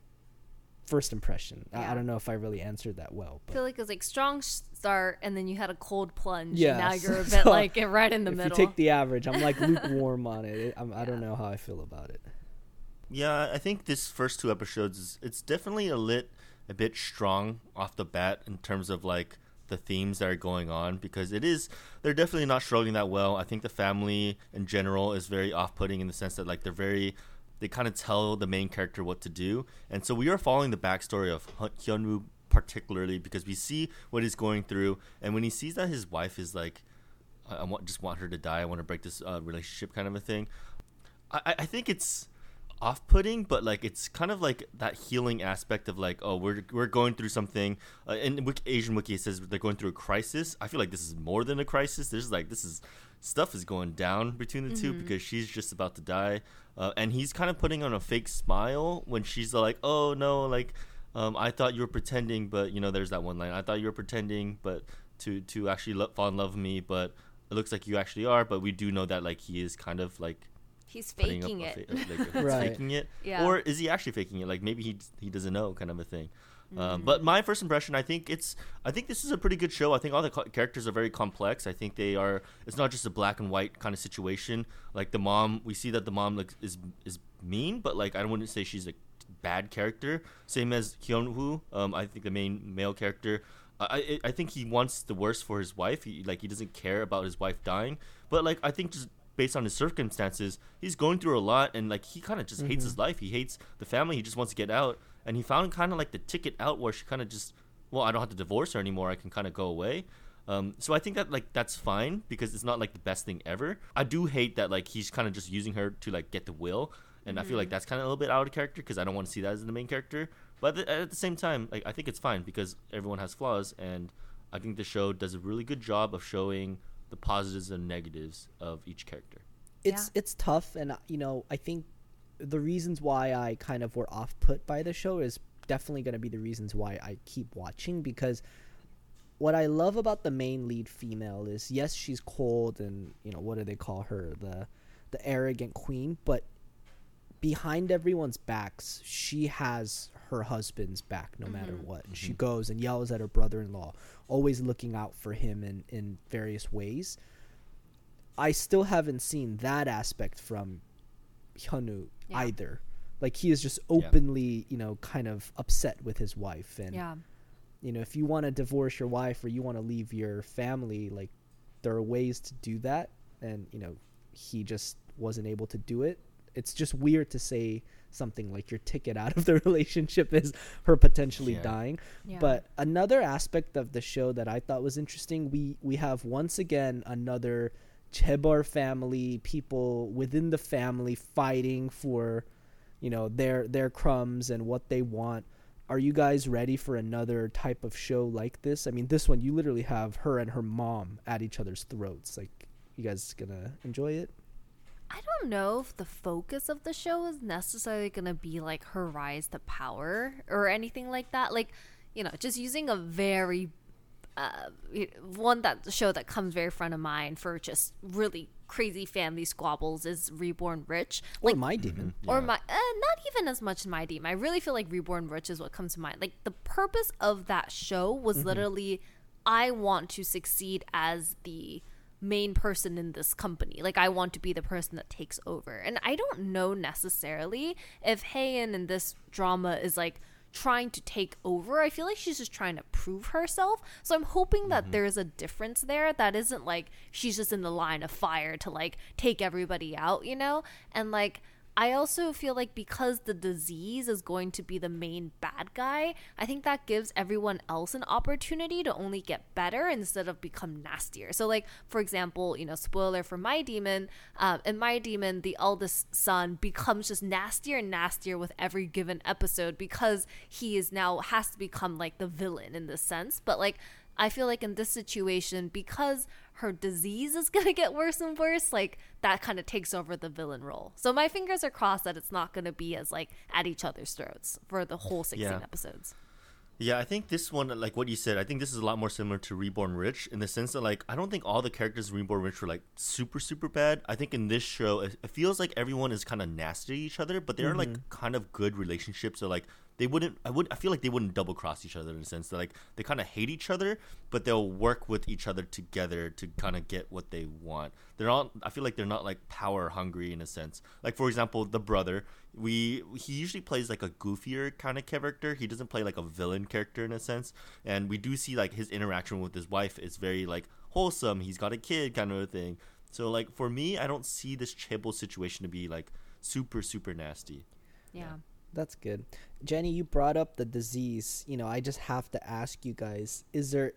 first impression. Yeah. I, I don't know if I really answered that well. I But. feel like it was like strong start, and then you had a cold plunge. Yeah. And now you're a bit So, like right in the if middle. you take the average, I'm like lukewarm on it. it I'm, I don't Yeah. know how I feel about it. Yeah, I think this first two episodes is it's definitely a lit a bit strong off the bat in terms of like the themes that are going on, because it is they're definitely not struggling that well. I think the family in general is very off-putting in the sense that like they're very they kind of tell the main character what to do, and so we are following the backstory of Hyunwoo particularly because we see what he's going through, and when he sees that his wife is like, I, I want just want her to die, I want to break this uh, relationship kind of a thing. I, I think it's off-putting, but like it's kind of like that healing aspect of like, oh, we're we're going through something. Uh, in Wiki, Asian Wiki it says they're going through a crisis. I feel like this is more than a crisis. There's like this is stuff is going down between the mm-hmm. two because she's just about to die, uh, and he's kind of putting on a fake smile when she's like, oh no, like um, I thought you were pretending, but you know, there's that one line. I thought you were pretending, but to to actually lo- fall in love with me, but it looks like you actually are. But we do know that like he is kind of like. He's faking it. Fa- like, he's right. faking it. Yeah. Or is he actually faking it? Like maybe he he doesn't know, kind of a thing. Mm-hmm. Um, but my first impression, I think it's I think this is a pretty good show. I think all the co- characters are very complex. I think they are. It's not just a black and white kind of situation. Like the mom, we see that the mom like is is mean, but like I wouldn't say she's a bad character. Same as Hyunwoo. Um, I think the main male character. I I think he wants the worst for his wife. He like he doesn't care about his wife dying. But like I think just based on his circumstances, he's going through a lot, and like he kind of just mm-hmm. hates his life. He hates the family. He just wants to get out, and he found kind of like the ticket out where she kind of just, well, I don't have to divorce her anymore. I can kind of go away. Um, so I think that like that's fine because it's not like the best thing ever. I do hate that like he's kind of just using her to like get the will, and mm-hmm. I feel like that's kind of a little bit out of character because I don't want to see that as the main character. But th- at the same time, like I think it's fine because everyone has flaws, and I think the show does a really good job of showing the positives and negatives of each character. It's yeah. it's tough, and you know I think the reasons why I kind of were off put by the show is definitely going to be the reasons why I keep watching, because what I love about the main lead female is, yes, she's cold and, you know, what do they call her, the the arrogant queen, but behind everyone's backs she has her husband's back no mm-hmm. matter what, and mm-hmm. she goes and yells at her brother-in-law, always looking out for him in in various ways. I still haven't seen that aspect from Hyunwoo yeah. either. Like he is just openly yeah. you know, kind of upset with his wife, and yeah. you know, if you want to divorce your wife or you want to leave your family, like there are ways to do that, and you know, he just wasn't able to do it. It's just weird to say something like your ticket out of the relationship is her potentially yeah. dying. Yeah. But another aspect of the show that I thought was interesting, we we have once again another chaebol family, people within the family fighting for, you know, their their crumbs and what they want. Are you guys ready for another type of show like this? I mean, this one you literally have her and her mom at each other's throats. Like, you guys gonna enjoy it? I don't know if the focus of the show is necessarily going to be like her rise to power or anything like that. Like, you know, just using a very uh, one that show that comes very front of mind for just really crazy family squabbles is Reborn Rich. Or like, My Demon. Mm-hmm. Or yeah. my uh, not even as much My Demon. I really feel like Reborn Rich is what comes to mind. Like the purpose of that show was mm-hmm. literally, I want to succeed as the main person in this company. Like I want to be the person that takes over. And I don't know necessarily if Haein in this drama is like trying to take over. I feel like she's just trying to prove herself. So I'm hoping that mm-hmm. there's a difference there that isn't like she's just in the line of fire to like take everybody out, you know? And like I also feel like because the disease is going to be the main bad guy, I think that gives everyone else an opportunity to only get better instead of become nastier. So like, for example, you know, spoiler for My Demon, um, in My Demon, the eldest son becomes just nastier and nastier with every given episode because he is now has to become like the villain in this sense. But like, I feel like in this situation, because her disease is going to get worse and worse, like that kind of takes over the villain role. So my fingers are crossed that it's not going to be as like at each other's throats for the whole sixteen yeah. episodes. Yeah, I think this one, like what you said, I think this is a lot more similar to Reborn Rich in the sense that, like, I don't think all the characters in Reborn Rich were, like, super, super bad. I think in this show, it, it feels like everyone is kind of nasty to each other, but they're, mm-hmm. like, kind of good relationships. So, like, they wouldn't, I would, I feel like they wouldn't double cross each other in a sense that, like, they kind of hate each other, but they'll work with each other together to kind of get what they want. They're all, I feel like they're not, like, power hungry in a sense. Like, for example, the brother, we, he usually plays, like, a goofier kind of character. He doesn't play, like, a villain character in a sense. And we do see, like, his interaction with his wife is very, like, wholesome. He's got a kid kind of a thing. So, like, for me, I don't see this Chaebol situation to be, like, super, super nasty. Yeah. yeah. That's good. Jenny, you brought up the disease. You know, I just have to ask you guys, is there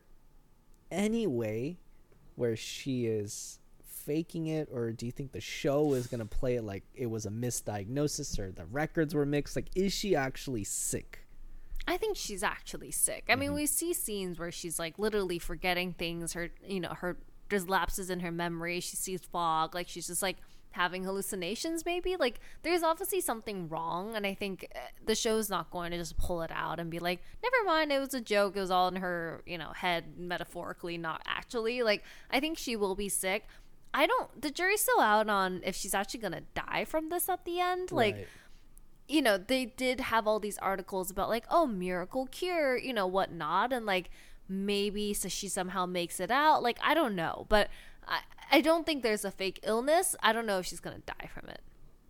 any way where she is faking it, or do you think the show is going to play it like it was a misdiagnosis or the records were mixed? Like, is she actually sick? I think she's actually sick. I mm-hmm. mean, we see scenes where she's like literally forgetting things. Her, you know, her, there's lapses in her memory. She sees fog. Like, she's just like having hallucinations maybe. Like, there's obviously something wrong, and I think the show's not going to just pull it out and be like, never mind, it was a joke, it was all in her, you know, head metaphorically, not actually. Like, I think she will be sick. I don't, the jury's still out on if she's actually gonna die from this at the end. Like, right. You know, they did have all these articles about like, oh, miracle cure, you know, whatnot, and like maybe so she somehow makes it out. Like, I don't know, but I, I don't think there's a fake illness. I don't know if she's gonna die from it.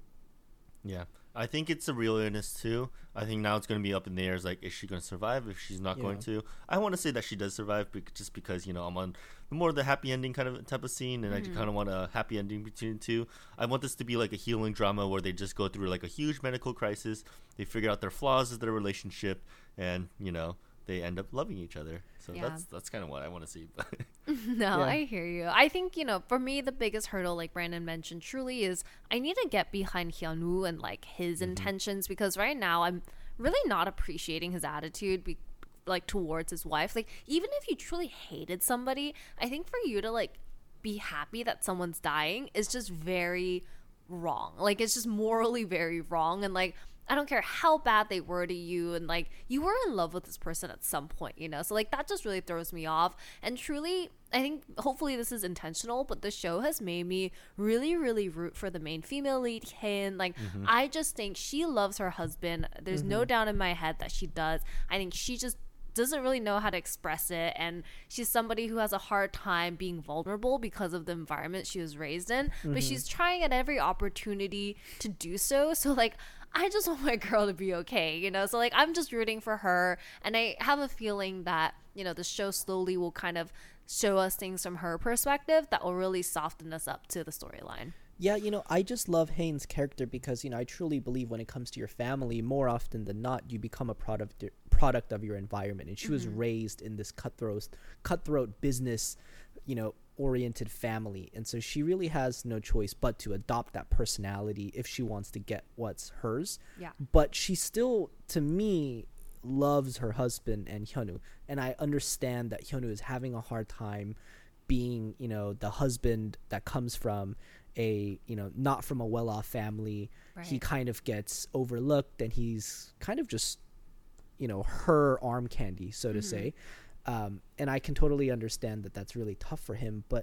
Yeah, I think it's a real illness too. I think now it's going to be up in the air. Is like, is she going to survive? If she's not yeah. going to, I want to say that she does survive, just because, you know, I'm on more of the happy ending kind of type of scene, and mm-hmm. I kind of want a happy ending between the two. I want this to be like a healing drama where they just go through like a huge medical crisis. They figure out their flaws of their relationship, and you know, they end up loving each other. So yeah. that's that's kind of what I want to see. No, yeah. I hear you. I think, you know, for me, the biggest hurdle, like Brandon mentioned, truly is I need to get behind Hyunwoo and like his mm-hmm. intentions, because right now I'm really not appreciating his attitude be- like towards his wife. Like, even if you truly hated somebody, I think for you to like be happy that someone's dying is just very wrong. Like, it's just morally very wrong. And like, I don't care how bad they were to you, and like, you were in love with this person at some point, you know? So like, that just really throws me off. And truly, I think hopefully this is intentional, but the show has made me really, really root for the main female lead, Hin. Like, mm-hmm. I just think she loves her husband. There's mm-hmm. no doubt in my head that she does. I think she just doesn't really know how to express it, and she's somebody who has a hard time being vulnerable because of the environment she was raised in, mm-hmm. but she's trying at every opportunity to do so. So like, I just want my girl to be okay, you know? So like, I'm just rooting for her, and I have a feeling that, you know, the show slowly will kind of show us things from her perspective that will really soften us up to the storyline. Yeah, you know, I just love Hain's character because, you know, I truly believe when it comes to your family, more often than not, you become a product product of your environment. And she mm-hmm. was raised in this cutthroat, cutthroat business, you know, oriented family. And so she really has no choice but to adopt that personality if she wants to get what's hers. Yeah. But she still, to me, loves her husband and Hyunwoo. And I understand that Hyunwoo is having a hard time being, you know, the husband that comes from a, you know, not from a well-off family. Right. He kind of gets overlooked, and he's kind of just, you know, her arm candy, so to mm-hmm. say. Um, and I can totally understand that that's really tough for him, but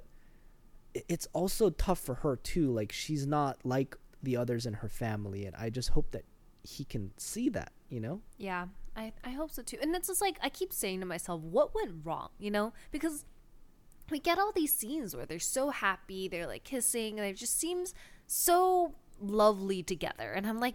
it's also tough for her too. Like, she's not like the others in her family, and I just hope that he can see that, you know? Yeah, I, I hope so too. And it's just like, I keep saying to myself, what went wrong, you know? Because we get all these scenes where they're so happy, they're like kissing, and it just seems so lovely together. And I'm like,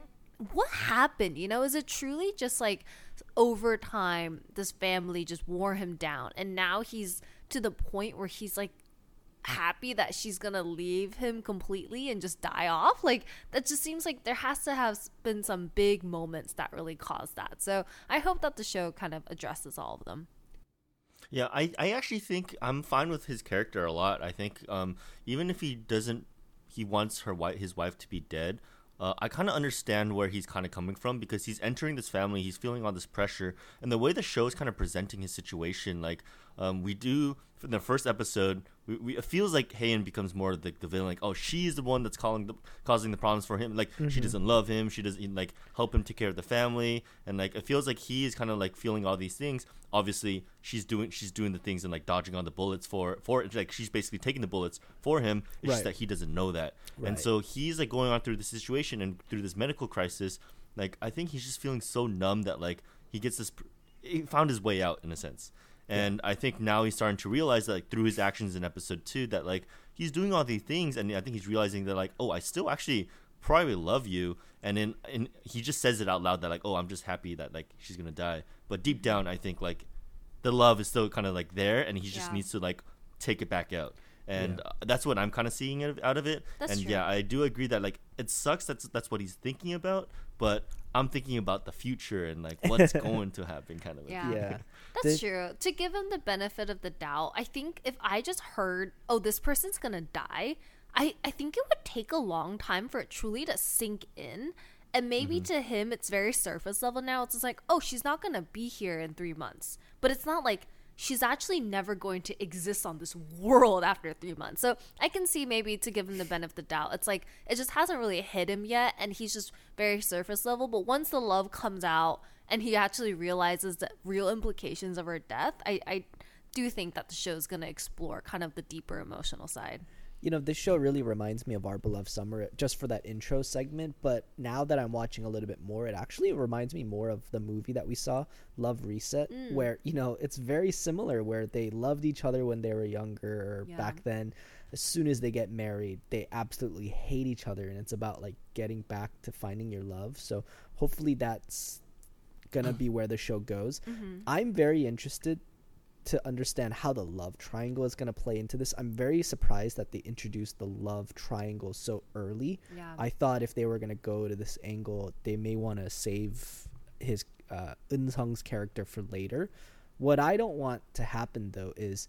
what happened? You know, is it truly just like over time this family just wore him down, and now he's to the point where he's like happy that she's gonna leave him completely and just die off? Like, that just seems like there has to have been some big moments that really caused that. So I hope that the show kind of addresses all of them. Yeah, I, I actually think I'm fine with his character a lot. I think um, even if he doesn't, he wants her wife, his wife to be dead. Uh, I kind of understand where he's kind of coming from, because he's entering this family, he's feeling all this pressure, and the way the show is kind of presenting his situation, like um, we do in the first episode, we, we it feels like Haein becomes more the, the villain, like, oh, she's the one that's calling the, causing the problems for him, like mm-hmm. she doesn't love him, she doesn't like help him take care of the family, and like it feels like he is kind of like feeling all these things. Obviously, she's doing she's doing the things and like dodging on the bullets for for like she's basically taking the bullets for him. It's right. just that he doesn't know that, right. and so he's like going on through this situation and through this medical crisis. Like, I think he's just feeling so numb that like he gets this, he found his way out in a sense. And yeah. I think now he's starting to realize that, like, through his actions in episode two, that like he's doing all these things, and I think he's realizing that like, oh, I still actually probably love you. And then and he just says it out loud that like, oh, I'm just happy that like she's gonna die. But deep down, I think like the love is still kind of like there, and he just yeah. needs to like take it back out. And yeah. uh, that's what I'm kind of seeing out of it. That's and true. Yeah, I do agree that like it sucks. That's that's what he's thinking about. But I'm thinking about the future and like what's going to happen, kind of. Yeah, yeah. That's the- true. To give him the benefit of the doubt, I think if I just heard, oh, this person's gonna die, I I think it would take a long time for it truly to sink in. And maybe mm-hmm. to him, it's very surface level now. It's just like, oh, she's not gonna be here in three months. But it's not like she's actually never going to exist on this world after three months. So I can see maybe to give him the benefit of the doubt. It's like it just hasn't really hit him yet, and he's just very surface level. But once the love comes out and he actually realizes the real implications of her death, I, I do think that the show is going to explore kind of the deeper emotional side. You know, this show really reminds me of Our Beloved Summer just for that intro segment. But now that I'm watching a little bit more, it actually reminds me more of the movie that we saw, Love Reset, mm. where, you know, it's very similar, where they loved each other when they were younger or yeah. back then. As soon as they get married, they absolutely hate each other. And it's about like getting back to finding your love. So hopefully that's going to be where the show goes. Mm-hmm. I'm very interested to understand how the love triangle is going to play into this. I'm very surprised that they introduced the love triangle so early. Yeah. I thought if they were going to go to this angle, they may want to save his uh, Eun-sung's character for later. What I don't want to happen, though, is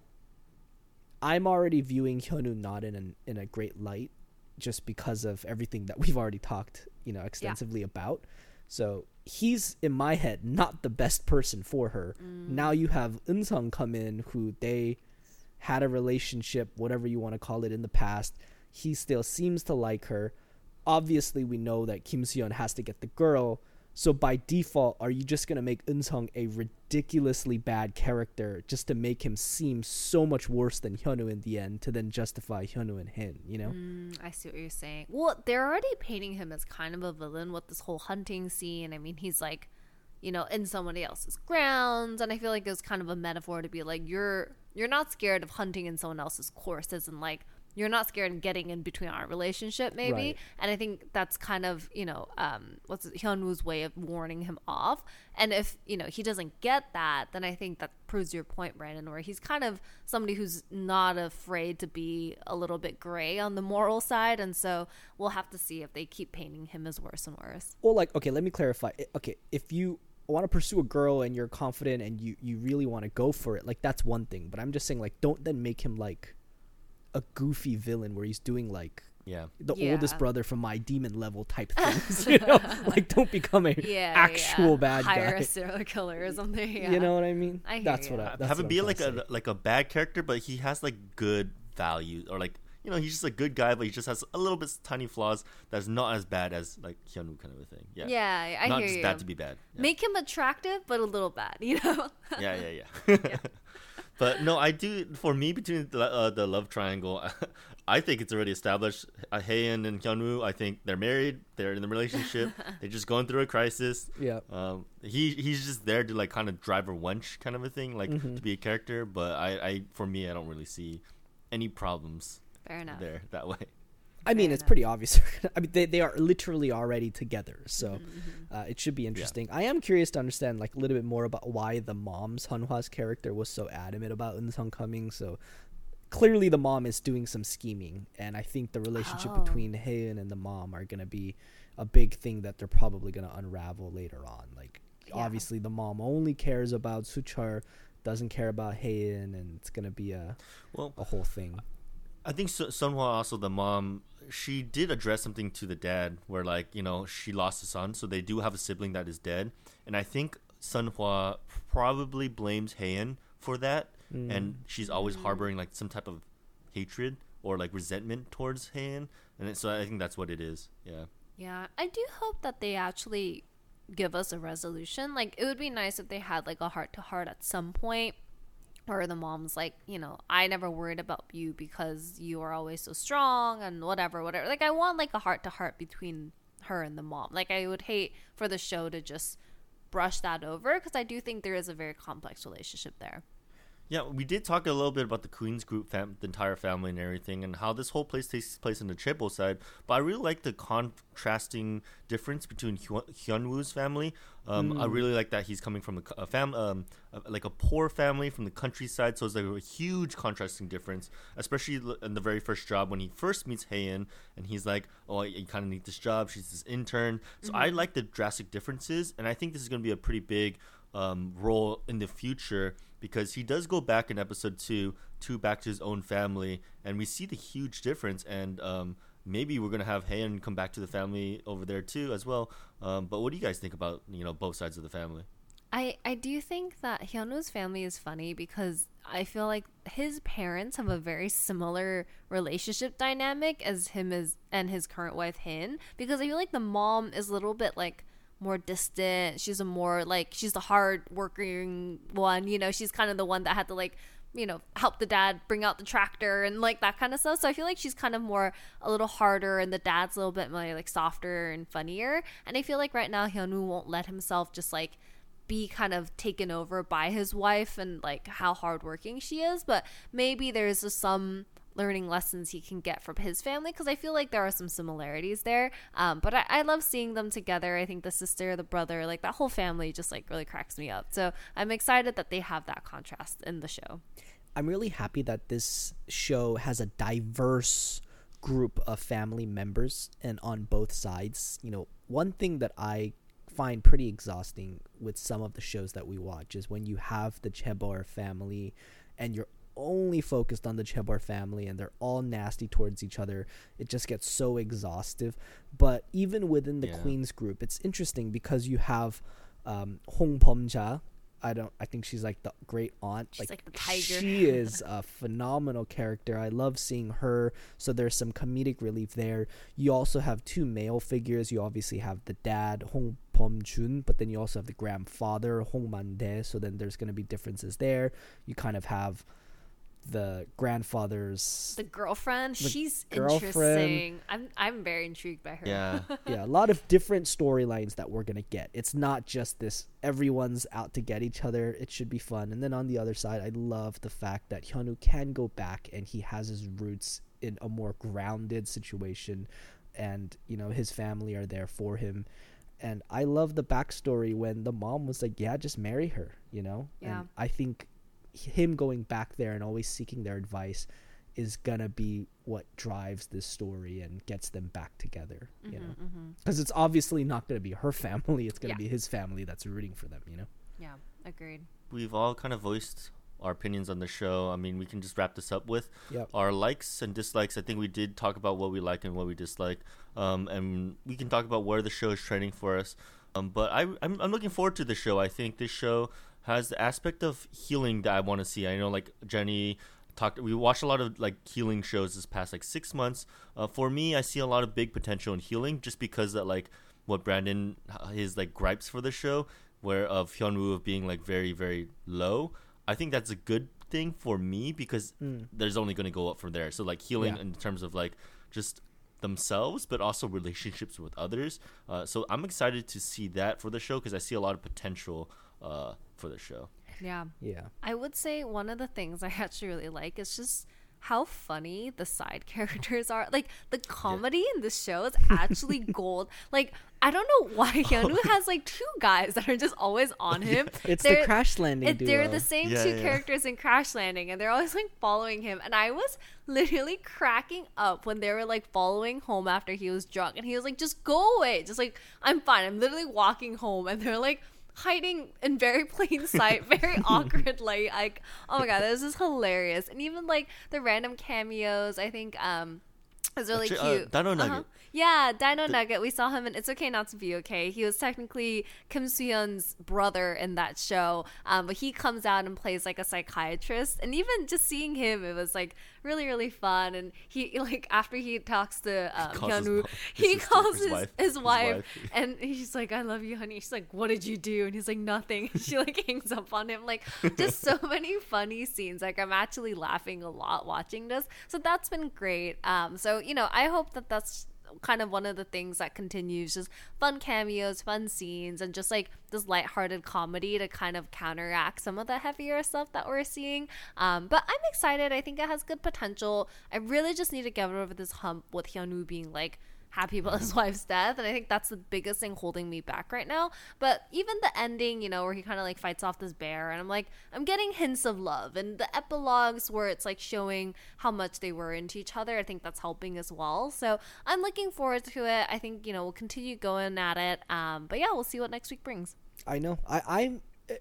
I'm already viewing Hyunwoo not in an, in a great light, just because of everything that we've already talked, you know, extensively yeah. about. So he's, in my head, not the best person for her. Mm. Now you have Eun-sung come in, who they had a relationship, whatever you want to call it, in the past. He still seems to like her. Obviously, we know that Kim Soo-yeon has to get the girl. So by default, are you just going to make Eun-sung a ridiculously bad character just to make him seem so much worse than Hyunwoo in the end, to then justify Hyunwoo and Hin, you know? Mm, I see what you're saying. Well, they're already painting him as kind of a villain with this whole hunting scene. I mean, he's like, you know, in somebody else's grounds. And I feel like it was kind of a metaphor to be like, you're you're not scared of hunting in someone else's courses, and like, you're not scared of getting in between our relationship, maybe. Right. And I think that's kind of, you know, um, what's it, Hyunwoo's way of warning him off. And if, you know, he doesn't get that, then I think that proves your point, Brandon, where he's kind of somebody who's not afraid to be a little bit gray on the moral side. And so we'll have to see if they keep painting him as worse and worse. Well, like, okay, let me clarify. Okay, if you want to pursue a girl and you're confident and you, you really want to go for it, like, that's one thing. But I'm just saying, like, don't then make him, like, a goofy villain where he's doing like yeah the yeah. oldest brother from my demon level type things. You know, like, don't become a yeah, actual yeah. bad Hire guy. Hire a serial killer or something. Yeah. You know what I mean? I hear that's you. what I that's have what it be I'm like a like a bad character, but he has like good values, or like, you know, he's just a good guy, but he just has a little bit tiny flaws that's not as bad as like Hyunwoo kind of a thing. Yeah, yeah, I not hear just you. bad to be bad. Yeah. Make him attractive, but a little bad. You know? yeah, yeah, yeah. yeah. But no, I do. For me, between the, uh, the love triangle, I think it's already established. Uh, Haein and Hyunwoo, I think they're married. They're in a relationship. They're just going through a crisis. Yeah. Um. He he's just there to like kind of drive a wench kind of a thing, like mm-hmm. to be a character. But I, I, for me, I don't really see any problems. Fair enough. There that way. I mean, Fair it's enough. pretty obvious. I mean, they, they are literally already together, so Mm-hmm. uh, it should be interesting. I am curious to understand like a little bit more about why the mom's Hanhwa's character was so adamant about Eunseong coming. So clearly, the mom is doing some scheming, and I think the relationship Oh. between Haeun and the mom are gonna be a big thing that they're probably gonna unravel later on. Like, Yeah. obviously, the mom only cares about Suchar, doesn't care about Haeun, and it's gonna be a Well, a whole thing. I think Sun Sunhwa, also the mom, she did address something to the dad where, like, you know, she lost a son, so they do have a sibling that is dead. And I think Sunhwa probably blames Haeun for that. Mm. And she's always harboring, like, some type of hatred or, like, resentment towards Haeun. And it, so I think that's what it is. Yeah. Yeah, I do hope that they actually give us a resolution. Like, it would be nice if they had like a heart to heart at some point, where the mom's like, you know, I never worried about you because you are always so strong and whatever, whatever. Like, I want like a heart to heart between her and the mom. Like, I would hate for the show to just brush that over, because I do think there is a very complex relationship there. Yeah, we did talk a little bit about the Queen's group, fam- the entire family and everything, and how this whole place takes place in the Chaebol side. But I really like the contrasting difference between Hyun- Hyunwoo's family. Um, I really like that he's coming from a, co- a fam, um, a, like a poor family from the countryside. So it's like a huge contrasting difference, especially l- in the very first job when he first meets Haeun, and he's like, "Oh, you kind of need this job. She's this intern." So I like the drastic differences, and I think this is going to be a pretty big um, role in the future, because he does go back in episode two to back to his own family, and we see the huge difference. And um, maybe we're gonna have Haeun come back to the family over there too as well. Um, but what do you guys think about, you know, both sides of the family? I, I do think that Hyunwoo's family is funny because I feel like his parents have a very similar relationship dynamic as him as and his current wife Hin, because I feel like the mom is a little bit like more distant. She's a more like she's the hard working one, you know, she's kind of the one that had to like, you know, help the dad bring out the tractor and like that kind of stuff. So I feel like she's kind of more a little harder, and the dad's a little bit more like softer and funnier. And I feel like right now Hyunwoo won't let himself just like be kind of taken over by his wife and like how hardworking she is, but maybe there's just some learning lessons he can get from his family, because I feel like there are some similarities there. Um, but I, I love seeing them together. I think the sister, the brother, like that whole family just like really cracks me up. So I'm excited that they have that contrast in the show. I'm really happy that this show has a diverse group of family members, and on both sides. You know, one thing that I find pretty exhausting with some of the shows that we watch is when you have the Chaebol family and you're only focused on the Chaebol family and they're all nasty towards each other. It just gets so exhaustive. But even within the Yeah. Queen's group, it's interesting because you have um, Hong Bom-ja. I don't. I think she's like the great aunt. She's like the tiger. She is a phenomenal character. I love seeing her. So there's some comedic relief there. You also have two male figures. You obviously have the dad, Hong Bom-jun, but then you also have the grandfather, Hong Man-dae. So then there's going to be differences there. You kind of have the grandfather's The girlfriend, The she's girlfriend. interesting. I'm I'm very intrigued by her. Yeah. yeah, a lot of different storylines that we're gonna get. It's not just this everyone's out to get each other. It should be fun. And then on the other side, I love the fact that Hyunwoo can go back and he has his roots in a more grounded situation, and you know his family are there for him. And I love the backstory when the mom was like, "Yeah, just marry her," you know. Yeah. And I think him going back there and always seeking their advice is gonna be what drives this story and gets them back together, you know, because it's obviously not gonna be her family, it's gonna Yeah. be his family that's rooting for them, you know. Yeah, agreed. We've all kind of voiced our opinions on the show. I mean, we can just wrap this up with Yep. our likes and dislikes. I think we did talk about what we like and what we dislike, um, and we can talk about where the show is trending for us. Um, but I, I'm, I'm looking forward to the show. I think this show has the aspect of healing that I want to see. I know, like Jenny talked, we watched a lot of like healing shows this past like six months. Uh, for me, I see a lot of big potential in healing, just because that like what Brandon his like gripes for the show, where of Hyunwoo of being like very very low. I think that's a good thing for me, because Mm. there's only going to go up from there. So like healing Yeah. in terms of like just themselves, but also relationships with others. Uh, so I'm excited to see that for the show, because I see a lot of potential uh, for the show. Yeah. Yeah. I would say one of the things I actually really like is just how funny the side characters are. Like the comedy yeah. in this show is actually gold. Like I don't know why Hyunwoo oh. has like two guys that are just always on him. Yeah. It's they're, the Crash Landing it, duo. They're the same yeah, two yeah. characters in Crash Landing, and they're always like following him. And I was literally cracking up when they were like following home after he was drunk, and he was like, "Just go away." Just like, "I'm fine. I'm literally walking home," and they're like hiding in very plain sight, very awkwardly. Like, oh my god, this is hilarious. And even like the random cameos, I think um it's really Actually, cute. Uh, Dino Nugget. Uh-huh. Yeah, Dino the- Nugget. We saw him in It's Okay Not to Be Okay. He was technically Kim Soo-hyun's brother in that show, um, but he comes out and plays like a psychiatrist. And even just seeing him, it was like really, really fun. And he like after he talks to um, Hyunwoo, he calls his, wife, his, his wife, wife, and he's like, "I love you, honey." She's like, "What did you do?" And he's like, "Nothing." And she like hangs up on him. Like just so many funny scenes. Like I'm actually laughing a lot watching this. So that's been great. Um, so you know, I hope that that's kind of one of the things that continues, just fun cameos, fun scenes, and just like this lighthearted comedy to kind of counteract some of the heavier stuff that we're seeing. Um, but I'm excited. I think it has good potential. I really just need to get over this hump with Hyunwoo being like happy about his wife's death, and I think that's the biggest thing holding me back right now. But even the ending, you know, where he kind of like fights off this bear, and I'm like, I'm getting hints of love, and the epilogues where it's like showing how much they were into each other, I think that's helping as well. So I'm looking forward to it. I think, you know, we'll continue going at it, um but yeah, we'll see what next week brings. I know I I'm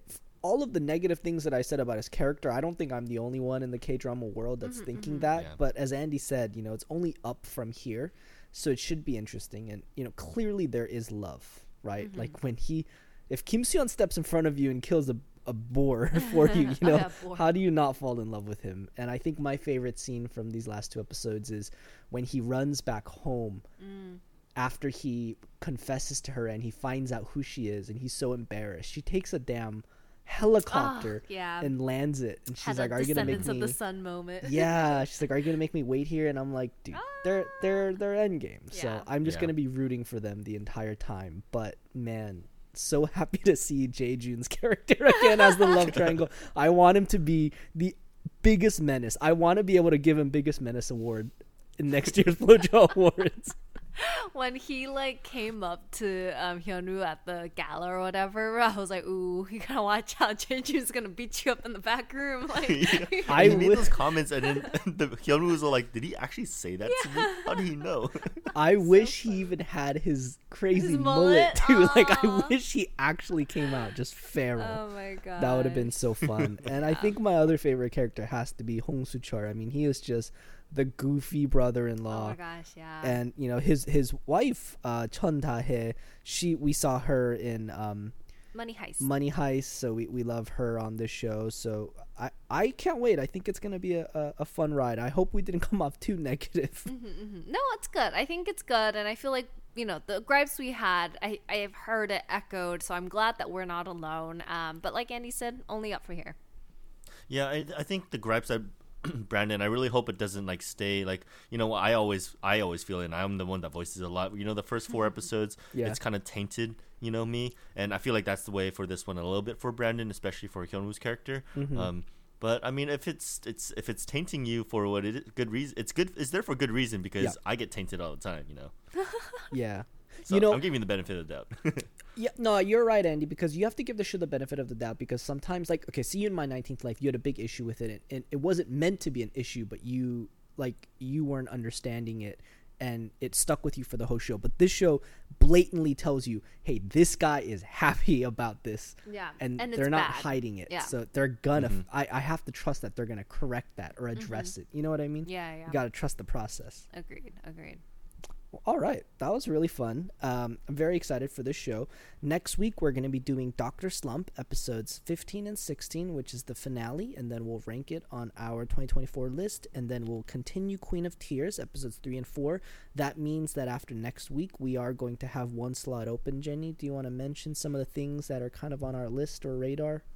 all of the negative things that I said about his character, I don't think I'm the only one in the K-drama world that's mm-hmm, thinking mm-hmm. that. Yeah. But as Andy said, you know, it's only up from here. So it should be interesting. And, you know, clearly there is love, right? Mm-hmm. Like when he, if Kim Soo-hyun steps in front of you and kills a, a boar for you, you know, how do you not fall in love with him? And I think my favorite scene from these last two episodes is when he runs back home mm. after he confesses to her and he finds out who she is and he's so embarrassed. She takes a damn helicopter oh, yeah. and lands it, and she's Has like, "Are you gonna make me?" of the sun moment. Yeah, she's like, "Are you gonna make me wait here?" And I'm like, "Dude, ah. they're they're they're endgame." Yeah. So I'm just yeah. gonna be rooting for them the entire time. But man, so happy to see Jae-Joon's character again as the love triangle. I want him to be the biggest menace. I want to be able to give him biggest menace award in next year's Flojo Awards. When he like came up to um, Hyunwoo at the gala or whatever, I was like, "Ooh, you gotta watch out! Jeju's gonna beat you up in the back room." Like, yeah. I he made those comments, and then the Hyunwoo was like, "Did he actually say that yeah. to me? How did he know?" I so wish funny. He even had his crazy his mullet, mullet too. Aww. Like, I wish he actually came out just feral. Oh my god, that would have been so fun. And yeah. I think my other favorite character has to be Hong Soo-chul. I mean, he is just the goofy brother-in-law. Oh my gosh, yeah. And you know his his wife, uh, Chun Da-hye. She we saw her in um, Money Heist. Money Heist. So we, we love her on this show. So I, I can't wait. I think it's gonna be a, a, a fun ride. I hope we didn't come off too negative. Mm-hmm, mm-hmm. No, it's good. I think it's good, and I feel like, you know, the gripes we had, I I have heard it echoed. So I'm glad that we're not alone. Um, but like Andy said, only up for here. Yeah, I I think the gripes I. Brandon, I really hope it doesn't like stay like, you know, I always I always feel it, and I'm the one that voices a lot. You know, the first four episodes, yeah. it's kind of tainted, you know, me, and I feel like that's the way for this one a little bit for Brandon, especially for Hyunwoo's character. Mm-hmm. Um, but I mean, if it's it's if it's tainting you for what it is, good reason, it's good. It's there for good reason, because yeah. I get tainted all the time, you know. Yeah. So you know, I'm giving you the benefit of the doubt. Yeah, no, you're right, Andy, because you have to give the show the benefit of the doubt, because sometimes, like, okay, See You in My nineteenth Life, you had a big issue with it, and it wasn't meant to be an issue, but you, like, you weren't understanding it, and it stuck with you for the whole show. But this show blatantly tells you, hey, this guy is happy about this, yeah, and, and they're not bad. hiding it, yeah. so they're gonna, mm-hmm. I, I have to trust that they're gonna correct that or address mm-hmm. it, you know what I mean? Yeah, yeah. You gotta trust the process. Agreed, agreed. All right, that was really fun. Um, I'm very excited for this show. Next week, we're going to be doing Doctor Slump episodes fifteen and sixteen, which is the finale, and then we'll rank it on our twenty twenty-four list, and then we'll continue Queen of Tears episodes three and four. That means that after next week, we are going to have one slot open. Jenny, do you want to mention some of the things that are kind of on our list or radar?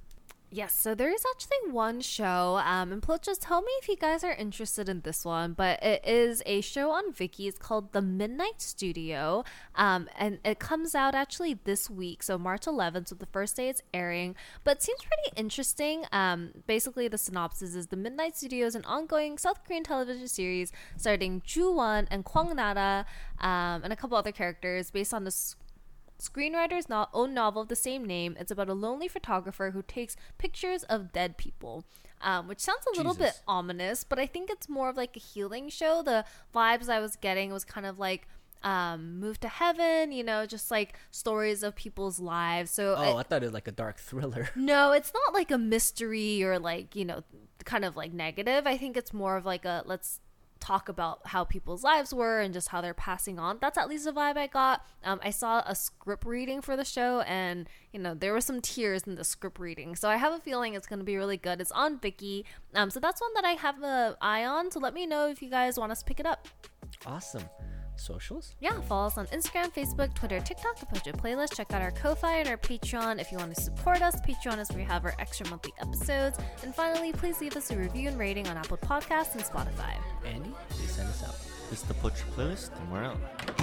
Yes, so there is actually one show, um, and please just tell me if you guys are interested in this one, but it is a show on Viki. It's called The Midnight Studio, um, and it comes out actually this week, so March eleventh, so the first day it's airing, but it seems pretty interesting. Um, basically, the synopsis is The Midnight Studio is an ongoing South Korean television series starring Ju Won and Kwang Nara, um, and a couple other characters based on the screenwriter's no- own novel of the same name. It's about a lonely photographer who takes pictures of dead people, um, which sounds a little Jesus. bit ominous, but I think it's more of like a healing show. The vibes I was getting was kind of like um, Move to Heaven, you know, just like stories of people's lives. So Oh, I- I thought it was like a dark thriller. no, it's not like a mystery or like, you know, kind of like negative. I think it's more of like a let's talk about how people's lives were and just how they're passing on. That's at least the vibe I got. Um, I saw a script reading for the show, and you know there were some tears in the script reading. So I have a feeling it's going to be really good. It's on Viki, um, so that's one that I have an eye on. So let me know if you guys want us to pick it up. Awesome. Socials? Yeah, follow us on Instagram, Facebook, Twitter, TikTok, the Pojo Playlist. Check out our Ko-Fi and our Patreon if you want to support us. Patreon is where we have our extra monthly episodes. And finally, please leave us a review and rating on Apple Podcasts and Spotify. Andy, please send us out. It's the Pocho Playlist, and we're out.